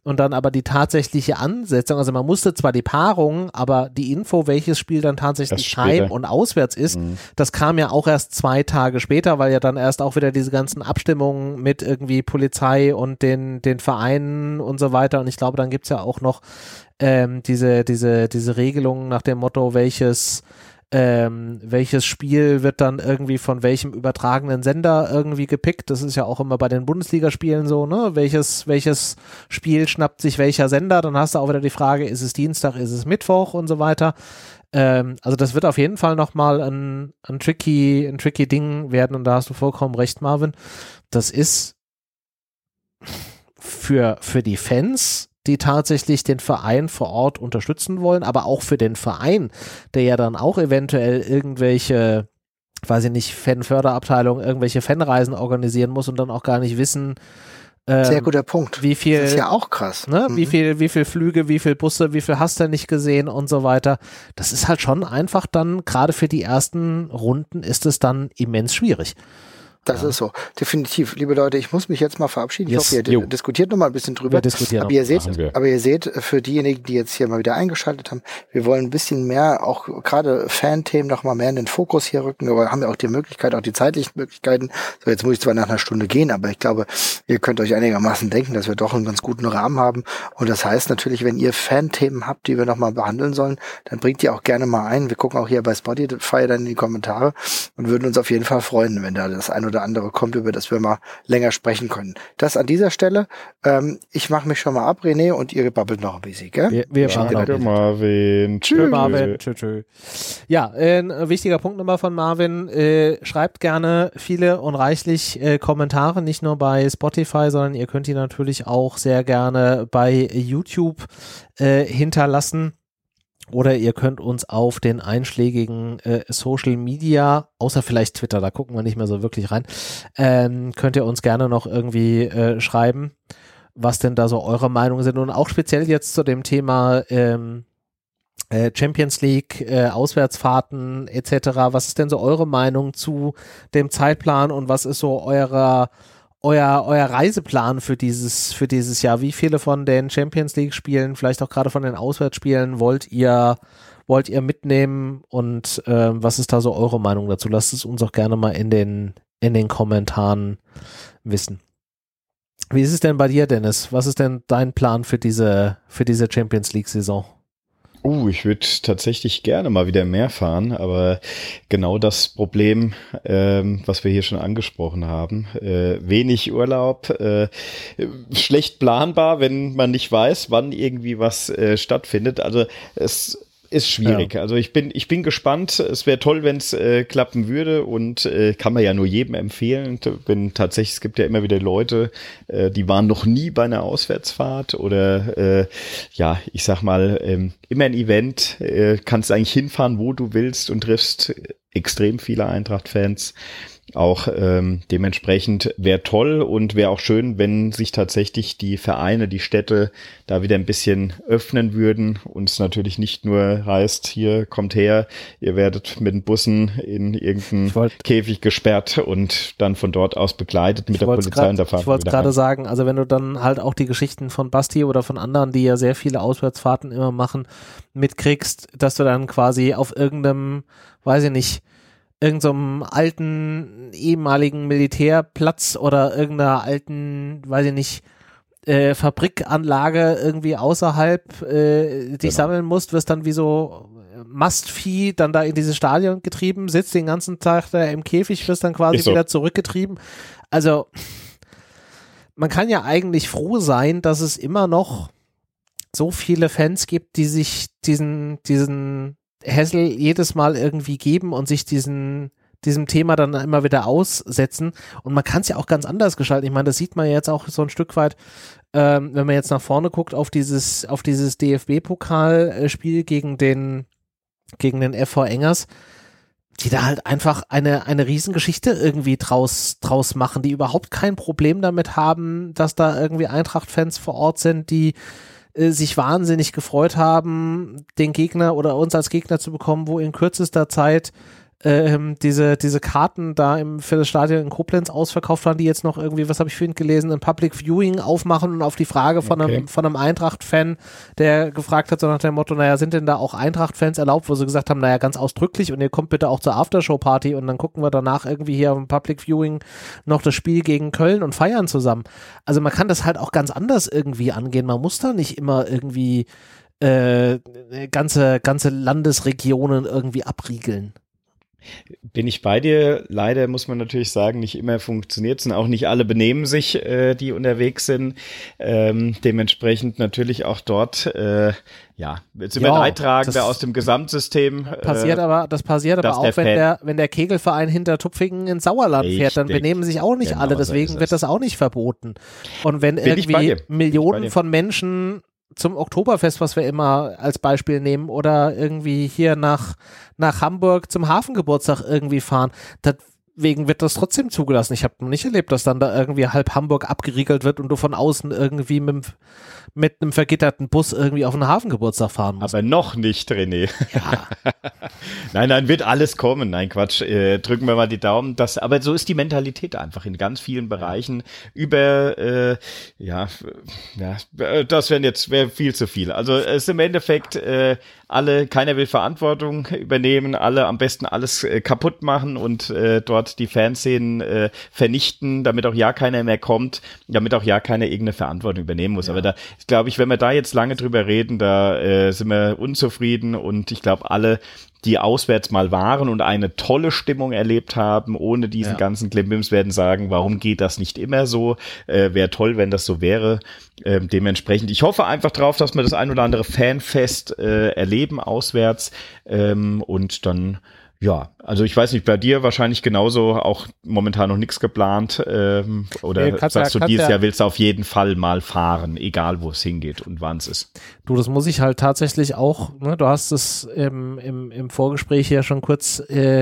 und dann aber die tatsächliche Ansetzung, also man musste zwar die Paarung, aber die Info, welches Spiel dann tatsächlich heim und auswärts ist, das kam ja auch erst 2 Tage später, weil ja dann erst auch wieder diese ganzen Abstimmungen mit irgendwie Polizei und den Vereinen und so weiter, und ich glaube, dann gibt's ja auch noch diese Regelungen nach dem Motto, welches Spiel wird dann irgendwie von welchem übertragenen Sender irgendwie gepickt. Das ist ja auch immer bei den Bundesligaspielen so, ne? Welches Spiel schnappt sich welcher Sender? Dann hast du auch wieder die Frage, ist es Dienstag, ist es Mittwoch und so weiter. Also das wird auf jeden Fall nochmal ein tricky Ding werden, und da hast du vollkommen recht, Marvin. Das ist für die Fans, die tatsächlich den Verein vor Ort unterstützen wollen, aber auch für den Verein, der ja dann auch eventuell irgendwelche, weiß ich nicht, Fanförderabteilung, irgendwelche Fanreisen organisieren muss und dann auch gar nicht wissen, sehr guter Punkt. Wie viel, das ist ja auch krass. Ne, wie viel Flüge, wie viel Busse, wie viel hast du nicht gesehen und so weiter. Das ist halt schon einfach dann, gerade für die ersten Runden ist es dann immens schwierig. Das ist so, definitiv. Liebe Leute, ich muss mich jetzt mal verabschieden. Ich hoffe, ihr diskutiert noch mal ein bisschen drüber. Aber ihr seht, für diejenigen, die jetzt hier mal wieder eingeschaltet haben, wir wollen ein bisschen mehr, auch gerade Fan-Themen noch mal mehr in den Fokus hier rücken, aber haben ja auch die Möglichkeit, auch die zeitlichen Möglichkeiten. So, jetzt muss ich zwar nach einer Stunde gehen, aber ich glaube, ihr könnt euch einigermaßen denken, dass wir doch einen ganz guten Rahmen haben. Und das heißt natürlich, wenn ihr Fan-Themen habt, die wir noch mal behandeln sollen, dann bringt die auch gerne mal ein. Wir gucken auch hier bei Spotify dann in die Kommentare und würden uns auf jeden Fall freuen, wenn da das ein oder andere kommt, über das wir mal länger sprechen können. Das an dieser Stelle. Ich mache mich schon mal ab, René, und ihr babbelt noch ein bisschen, gell? Danke, Marvin. Tschüss. Marvin. Tschüss. Ja, ein wichtiger Punkt nochmal von Marvin. Schreibt gerne viele und reichlich Kommentare, nicht nur bei Spotify, sondern ihr könnt die natürlich auch sehr gerne bei YouTube hinterlassen. Oder ihr könnt uns auf den einschlägigen Social Media, außer vielleicht Twitter, da gucken wir nicht mehr so wirklich rein, könnt ihr uns gerne noch irgendwie schreiben, was denn da so eure Meinungen sind. Und auch speziell jetzt zu dem Thema Champions League, Auswärtsfahrten etc. Was ist denn so eure Meinung zu dem Zeitplan und was ist so euer Reiseplan für dieses Jahr? Wie viele von den Champions League Spielen, vielleicht auch gerade von den Auswärtsspielen, wollt ihr mitnehmen, und was ist da so eure Meinung dazu? Lasst es uns auch gerne mal in den Kommentaren wissen. Wie ist es denn bei dir, Dennis? Was ist denn dein Plan für diese Champions League Saison? Ich würde tatsächlich gerne mal wieder mehr fahren, aber genau das Problem, was wir hier schon angesprochen haben, wenig Urlaub, schlecht planbar, wenn man nicht weiß, wann irgendwie was stattfindet. Also es ist schwierig. Ja. Also ich bin gespannt. Es wäre toll, wenn es klappen würde, und kann man ja nur jedem empfehlen. Wenn tatsächlich, es gibt ja immer wieder Leute, die waren noch nie bei einer Auswärtsfahrt oder ich sag mal, immer ein Event, kannst eigentlich hinfahren, wo du willst, und triffst extrem viele Eintracht-Fans. Auch dementsprechend wäre toll und wäre auch schön, wenn sich tatsächlich die Vereine, die Städte da wieder ein bisschen öffnen würden und es natürlich nicht nur heißt, hier kommt her, ihr werdet mit den Bussen in irgendeinen Käfig gesperrt und dann von dort aus begleitet mit der Polizei und der Fahrt. Ich wollte gerade sagen, also wenn du dann halt auch die Geschichten von Basti oder von anderen, die ja sehr viele Auswärtsfahrten immer machen, mitkriegst, dass du dann quasi auf irgendeinem, weiß ich nicht, irgendeinem alten ehemaligen Militärplatz oder irgendeiner alten, weiß ich nicht, Fabrikanlage irgendwie außerhalb dich sammeln musst, wirst dann wie so Mastvieh dann da in dieses Stadion getrieben, sitzt den ganzen Tag da im Käfig, wirst dann quasi wieder zurückgetrieben. Also man kann ja eigentlich froh sein, dass es immer noch so viele Fans gibt, die sich diesen Hassel jedes Mal irgendwie geben und sich diesem Thema dann immer wieder aussetzen. Und man kann es ja auch ganz anders gestalten. Ich meine, das sieht man jetzt auch so ein Stück weit, wenn man jetzt nach vorne guckt auf dieses DFB-Pokalspiel gegen den FV Engers, die da halt einfach eine Riesengeschichte irgendwie draus machen, die überhaupt kein Problem damit haben, dass da irgendwie Eintracht-Fans vor Ort sind, die sich wahnsinnig gefreut haben, den Gegner oder uns als Gegner zu bekommen, wo in kürzester Zeit diese Karten da für das Stadion in Koblenz ausverkauft waren, die jetzt noch irgendwie, was habe ich vorhin gelesen, ein Public Viewing aufmachen und auf die Frage von einem Eintracht-Fan, der gefragt hat, so nach dem Motto, naja, sind denn da auch Eintracht-Fans erlaubt, wo sie gesagt haben, naja, ganz ausdrücklich und ihr kommt bitte auch zur Aftershow-Party und dann gucken wir danach irgendwie hier im Public Viewing noch das Spiel gegen Köln und feiern zusammen. Also man kann das halt auch ganz anders irgendwie angehen. Man muss da nicht immer irgendwie ganze Landesregionen irgendwie abriegeln. Bin ich bei dir. Leider muss man natürlich sagen, nicht immer funktioniert es und auch nicht alle benehmen sich, die unterwegs sind. Dementsprechend natürlich auch dort, jetzt immer ein Eintragender aus dem Gesamtsystem. Das passiert aber auch, wenn der Kegelverein hinter Tupfingen ins Sauerland fährt, dann benehmen sich auch nicht alle, deswegen wird das auch nicht verboten. Und wenn irgendwie Millionen von Menschen zum Oktoberfest, was wir immer als Beispiel nehmen, oder irgendwie hier nach Hamburg zum Hafengeburtstag irgendwie fahren, deswegen wird das trotzdem zugelassen. Ich habe noch nicht erlebt, dass dann da irgendwie halb Hamburg abgeriegelt wird und du von außen irgendwie mit einem vergitterten Bus irgendwie auf einen Hafengeburtstag fahren musst. Aber noch nicht, René. Ja. Nein, wird alles kommen. Nein, Quatsch. Drücken wir mal die Daumen. Aber so ist die Mentalität einfach in ganz vielen Bereichen. Das wäre viel zu viel. Also es ist im Endeffekt keiner will Verantwortung übernehmen, alle am besten alles kaputt machen und dort die Fanszenen vernichten, damit auch ja keiner mehr kommt, damit auch ja keiner irgendeine Verantwortung übernehmen muss. Ja. Aber da, glaube ich, wenn wir da jetzt lange drüber reden, da sind wir unzufrieden und ich glaube, alle, die auswärts mal waren und eine tolle Stimmung erlebt haben, ohne diesen ganzen Klimbims, werden sagen, warum geht das nicht immer so? Wäre toll, wenn das so wäre. Dementsprechend, ich hoffe einfach drauf, dass wir das ein oder andere Fanfest erleben auswärts und dann also ich weiß nicht, bei dir wahrscheinlich genauso, auch momentan noch nichts geplant oder sagst du, dieses Jahr willst du auf jeden Fall mal fahren, egal wo es hingeht und wann es ist? Du, das muss ich halt tatsächlich auch, ne, du hast es im Vorgespräch ja schon kurz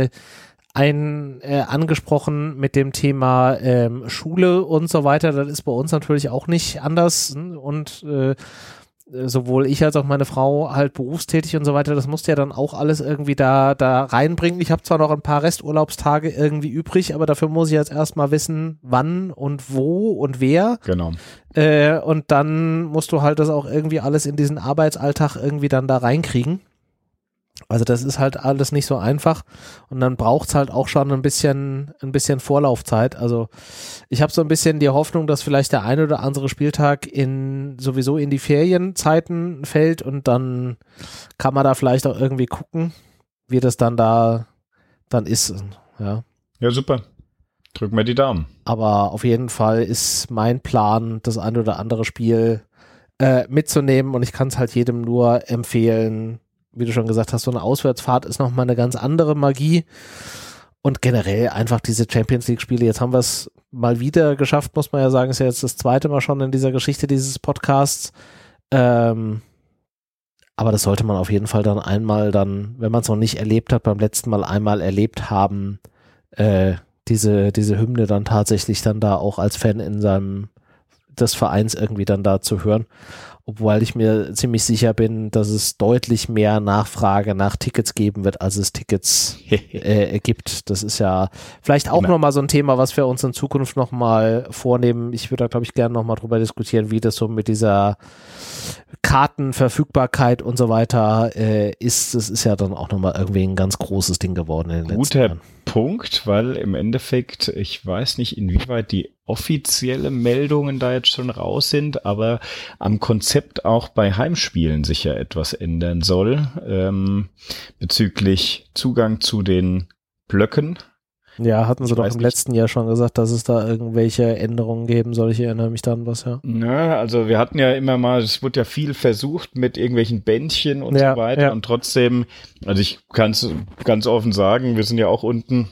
angesprochen mit dem Thema Schule und so weiter, das ist bei uns natürlich auch nicht anders und sowohl ich als auch meine Frau halt berufstätig und so weiter, das musste ja dann auch alles irgendwie da reinbringen. Ich habe zwar noch ein paar Resturlaubstage irgendwie übrig, aber dafür muss ich jetzt erstmal wissen, wann und wo und wer. Genau. Und dann musst du halt das auch irgendwie alles in diesen Arbeitsalltag irgendwie dann da reinkriegen. Also das ist halt alles nicht so einfach und dann braucht's halt auch schon ein bisschen Vorlaufzeit. Also ich habe so ein bisschen die Hoffnung, dass vielleicht der eine oder andere Spieltag sowieso in die Ferienzeiten fällt und dann kann man da vielleicht auch irgendwie gucken, wie das dann ist. Ja, super. Drücken wir die Daumen. Aber auf jeden Fall ist mein Plan, das ein oder andere Spiel mitzunehmen und ich kann es halt jedem nur empfehlen. Wie du schon gesagt hast, so eine Auswärtsfahrt ist nochmal eine ganz andere Magie und generell einfach diese Champions-League-Spiele, jetzt haben wir es mal wieder geschafft, muss man ja sagen, ist ja jetzt das zweite Mal schon in dieser Geschichte dieses Podcasts, aber das sollte man auf jeden Fall dann einmal wenn man es noch nicht erlebt hat, beim letzten Mal einmal erlebt haben, diese Hymne dann tatsächlich dann da auch als Fan des Vereins irgendwie dann da zu hören. Obwohl ich mir ziemlich sicher bin, dass es deutlich mehr Nachfrage nach Tickets geben wird, als es Tickets gibt. Das ist ja vielleicht auch nochmal so ein Thema, was wir uns in Zukunft nochmal vornehmen. Ich würde da, glaube ich, gerne nochmal drüber diskutieren, wie das so mit dieser Kartenverfügbarkeit und so weiter ist. Das ist ja dann auch nochmal irgendwie ein ganz großes Ding geworden in den letzten Jahren. Punkt, weil im Endeffekt, ich weiß nicht, inwieweit die offizielle Meldungen da jetzt schon raus sind, aber am Konzept auch bei Heimspielen sich ja etwas ändern soll, bezüglich Zugang zu den Blöcken. Ja, hatten sie doch im letzten Jahr schon gesagt, dass es da irgendwelche Änderungen geben soll. Ich erinnere mich dann was, ja. Ja, also wir hatten ja immer mal, es wurde ja viel versucht mit irgendwelchen Bändchen und so weiter und trotzdem, also ich kann es ganz offen sagen, wir sind ja auch unten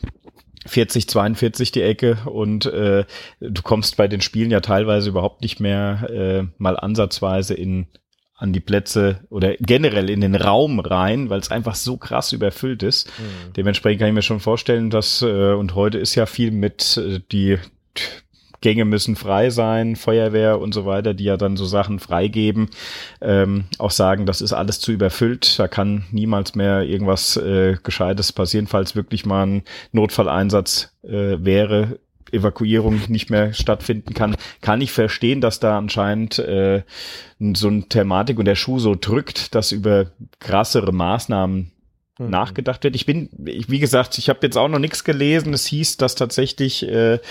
40-42 die Ecke und du kommst bei den Spielen ja teilweise überhaupt nicht mehr mal ansatzweise an die Plätze oder generell in den Raum rein, weil es einfach so krass überfüllt ist. Dementsprechend kann ich mir schon vorstellen, dass und heute ist ja viel mit die Gänge müssen frei sein, Feuerwehr und so weiter, die ja dann so Sachen freigeben, auch sagen, das ist alles zu überfüllt, da kann niemals mehr irgendwas Gescheites passieren, falls wirklich mal ein Notfalleinsatz wäre, Evakuierung nicht mehr stattfinden kann ich verstehen, dass da anscheinend so eine Thematik und der Schuh so drückt, dass über krassere Maßnahmen nachgedacht wird. Wie gesagt, ich habe jetzt auch noch nichts gelesen. Es hieß, dass tatsächlich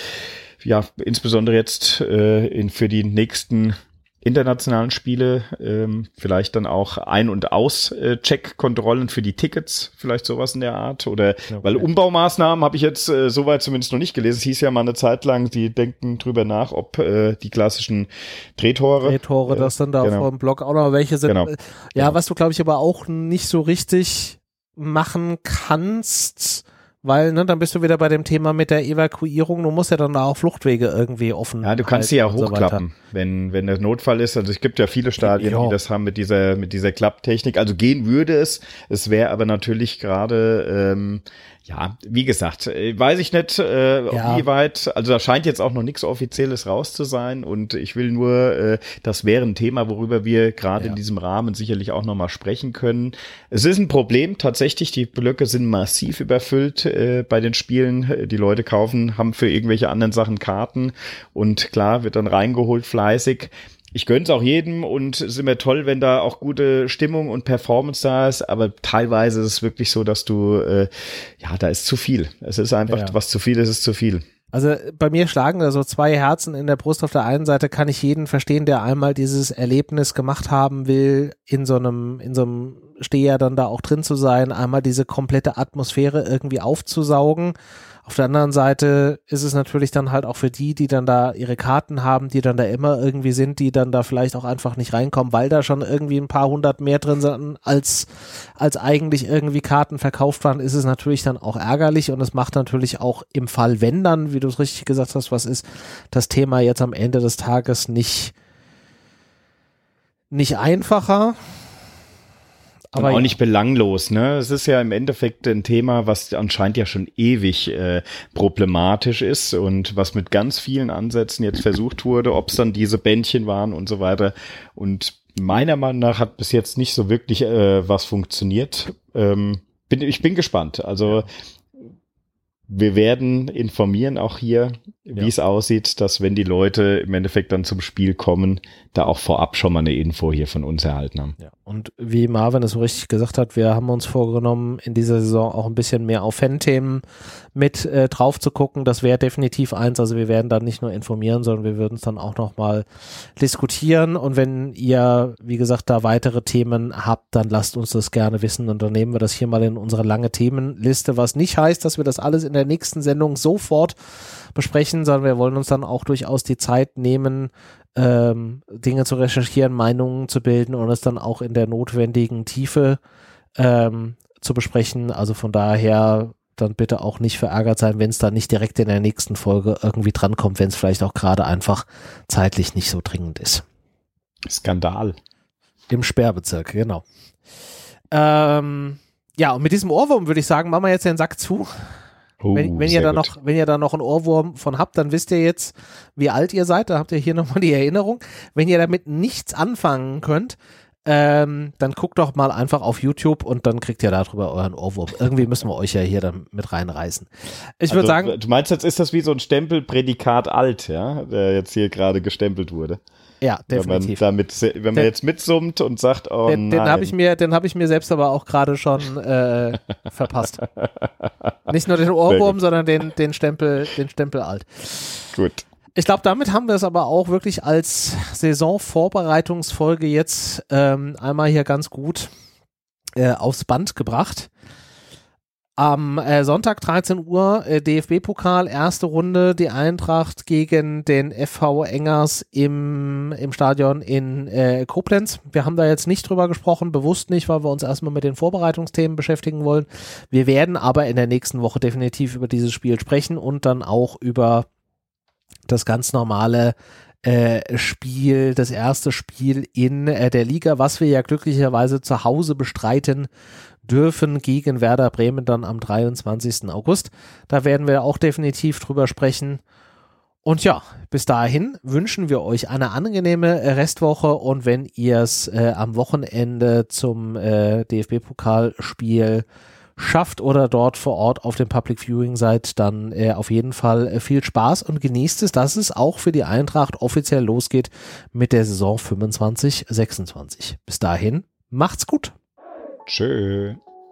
insbesondere jetzt für die nächsten internationalen Spiele vielleicht dann auch Ein- und Aus-Check-Kontrollen für die Tickets, vielleicht sowas in der Art. Oder weil Umbaumaßnahmen habe ich jetzt soweit zumindest noch nicht gelesen. Es hieß ja mal eine Zeit lang, die denken drüber nach, ob die klassischen Drehtore, das dann da vor dem Block auch noch welche sind. Genau. Was du, glaube ich, aber auch nicht so richtig machen kannst, weil dann bist du wieder bei dem Thema mit der Evakuierung. Du musst ja dann auch Fluchtwege irgendwie offen. Ja, du kannst sie ja hochklappen, wenn der Notfall ist. Also es gibt ja viele Stadien, die das haben mit dieser Klapptechnik. Also gehen würde es. Es wäre aber natürlich gerade wie gesagt, weiß ich nicht, wie weit, also da scheint jetzt auch noch nichts Offizielles raus zu sein und ich will nur, das wäre ein Thema, worüber wir gerade in diesem Rahmen sicherlich auch nochmal sprechen können. Es ist ein Problem, tatsächlich, die Blöcke sind massiv überfüllt bei den Spielen, die Leute haben für irgendwelche anderen Sachen Karten und klar, wird dann reingeholt fleißig. Ich gönn's auch jedem und es ist immer toll, wenn da auch gute Stimmung und Performance da ist, aber teilweise ist es wirklich so, dass du, da ist zu viel. Es ist einfach, was zu viel ist, ist zu viel. Also bei mir schlagen da so zwei Herzen in der Brust. Auf der einen Seite kann ich jeden verstehen, der einmal dieses Erlebnis gemacht haben will, in so einem Steher dann da auch drin zu sein, einmal diese komplette Atmosphäre irgendwie aufzusaugen. Auf der anderen Seite ist es natürlich dann halt auch für die dann da ihre Karten haben, die dann da immer irgendwie sind, die dann da vielleicht auch einfach nicht reinkommen, weil da schon irgendwie ein paar hundert mehr drin sind, als eigentlich irgendwie Karten verkauft waren, ist es natürlich dann auch ärgerlich und es macht natürlich auch im Fall, wenn dann, wie du es richtig gesagt hast, was ist das Thema jetzt am Ende des Tages nicht einfacher. Aber auch nicht belanglos, ne? Es ist ja im Endeffekt ein Thema, was anscheinend ja schon ewig problematisch ist und was mit ganz vielen Ansätzen jetzt versucht wurde, ob es dann diese Bändchen waren und so weiter. Und meiner Meinung nach hat bis jetzt nicht so wirklich was funktioniert. Ich bin gespannt. Also wir werden informieren auch hier, wie es aussieht, dass wenn die Leute im Endeffekt dann zum Spiel kommen, da auch vorab schon mal eine Info hier von uns erhalten haben. Ja. Und wie Marvin es so richtig gesagt hat, wir haben uns vorgenommen, in dieser Saison auch ein bisschen mehr auf Fan-Themen mit drauf zu gucken. Das wäre definitiv eins. Also wir werden dann nicht nur informieren, sondern wir würden es dann auch nochmal diskutieren. Und wenn ihr, wie gesagt, da weitere Themen habt, dann lasst uns das gerne wissen. Und dann nehmen wir das hier mal in unsere lange Themenliste, was nicht heißt, dass wir das alles in der nächsten Sendung sofort besprechen, sondern wir wollen uns dann auch durchaus die Zeit nehmen, Dinge zu recherchieren, Meinungen zu bilden und es dann auch in der notwendigen Tiefe zu besprechen. Also von daher dann bitte auch nicht verärgert sein, wenn es dann nicht direkt in der nächsten Folge irgendwie drankommt, wenn es vielleicht auch gerade einfach zeitlich nicht so dringend ist. Skandal. Im Sperrbezirk, genau. Und mit diesem Ohrwurm würde ich sagen, machen wir jetzt den Sack zu. Wenn ihr da noch einen Ohrwurm von habt, dann wisst ihr jetzt, wie alt ihr seid. Da habt ihr hier nochmal die Erinnerung. Wenn ihr damit nichts anfangen könnt, dann guckt doch mal einfach auf YouTube und dann kriegt ihr darüber euren Ohrwurm. Irgendwie müssen wir euch ja hier dann mit reinreißen. Ich würde sagen. Du meinst, jetzt ist das wie so ein Stempelprädikat alt, ja, der jetzt hier gerade gestempelt wurde. Ja, definitiv. Wenn man jetzt mitsummt und sagt, oh den habe ich mir selbst aber auch gerade schon verpasst. Nicht nur den Ohrwurm, sondern den Stempel alt. Gut. Ich glaube, damit haben wir es aber auch wirklich als Saisonvorbereitungsfolge jetzt einmal hier ganz gut aufs Band gebracht. Am Sonntag 13 Uhr DFB-Pokal, erste Runde, die Eintracht gegen den FV Engers im Stadion in Koblenz. Wir haben da jetzt nicht drüber gesprochen, bewusst nicht, weil wir uns erstmal mit den Vorbereitungsthemen beschäftigen wollen. Wir werden aber in der nächsten Woche definitiv über dieses Spiel sprechen und dann auch über das ganz normale Spiel, das erste Spiel in der Liga, was wir ja glücklicherweise zu Hause bestreiten dürfen gegen Werder Bremen dann am 23. August. Da werden wir auch definitiv drüber sprechen. Und ja, bis dahin wünschen wir euch eine angenehme Restwoche und wenn ihr es am Wochenende zum DFB-Pokalspiel schafft oder dort vor Ort auf dem Public Viewing seid, dann auf jeden Fall viel Spaß und genießt es, dass es auch für die Eintracht offiziell losgeht mit der Saison 25/26. Bis dahin, macht's gut. Tschö.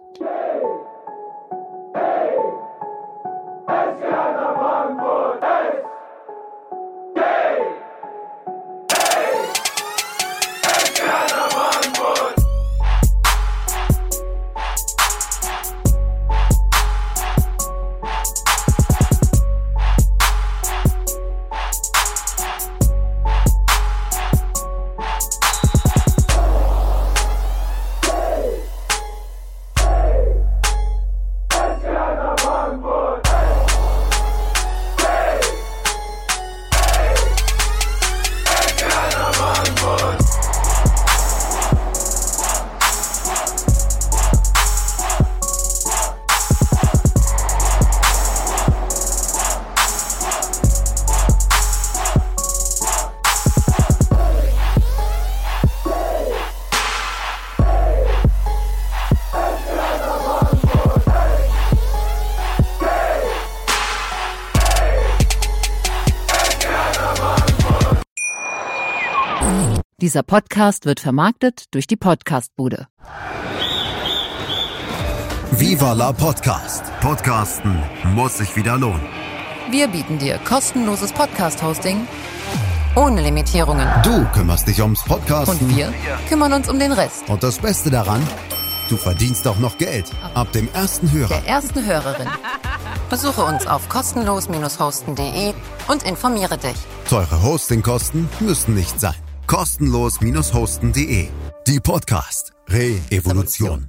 Dieser Podcast wird vermarktet durch die Podcastbude. Viva la Podcast. Podcasten muss sich wieder lohnen. Wir bieten dir kostenloses Podcast-Hosting ohne Limitierungen. Du kümmerst dich ums Podcasten. Und wir kümmern uns um den Rest. Und das Beste daran, du verdienst auch noch Geld. Ab dem ersten Hörer. Der ersten Hörerin. Besuche uns auf kostenlos-hosten.de und informiere dich. Teure Hostingkosten müssen nicht sein. Kostenlos-hosten.de. Die Podcast Re-Evolution.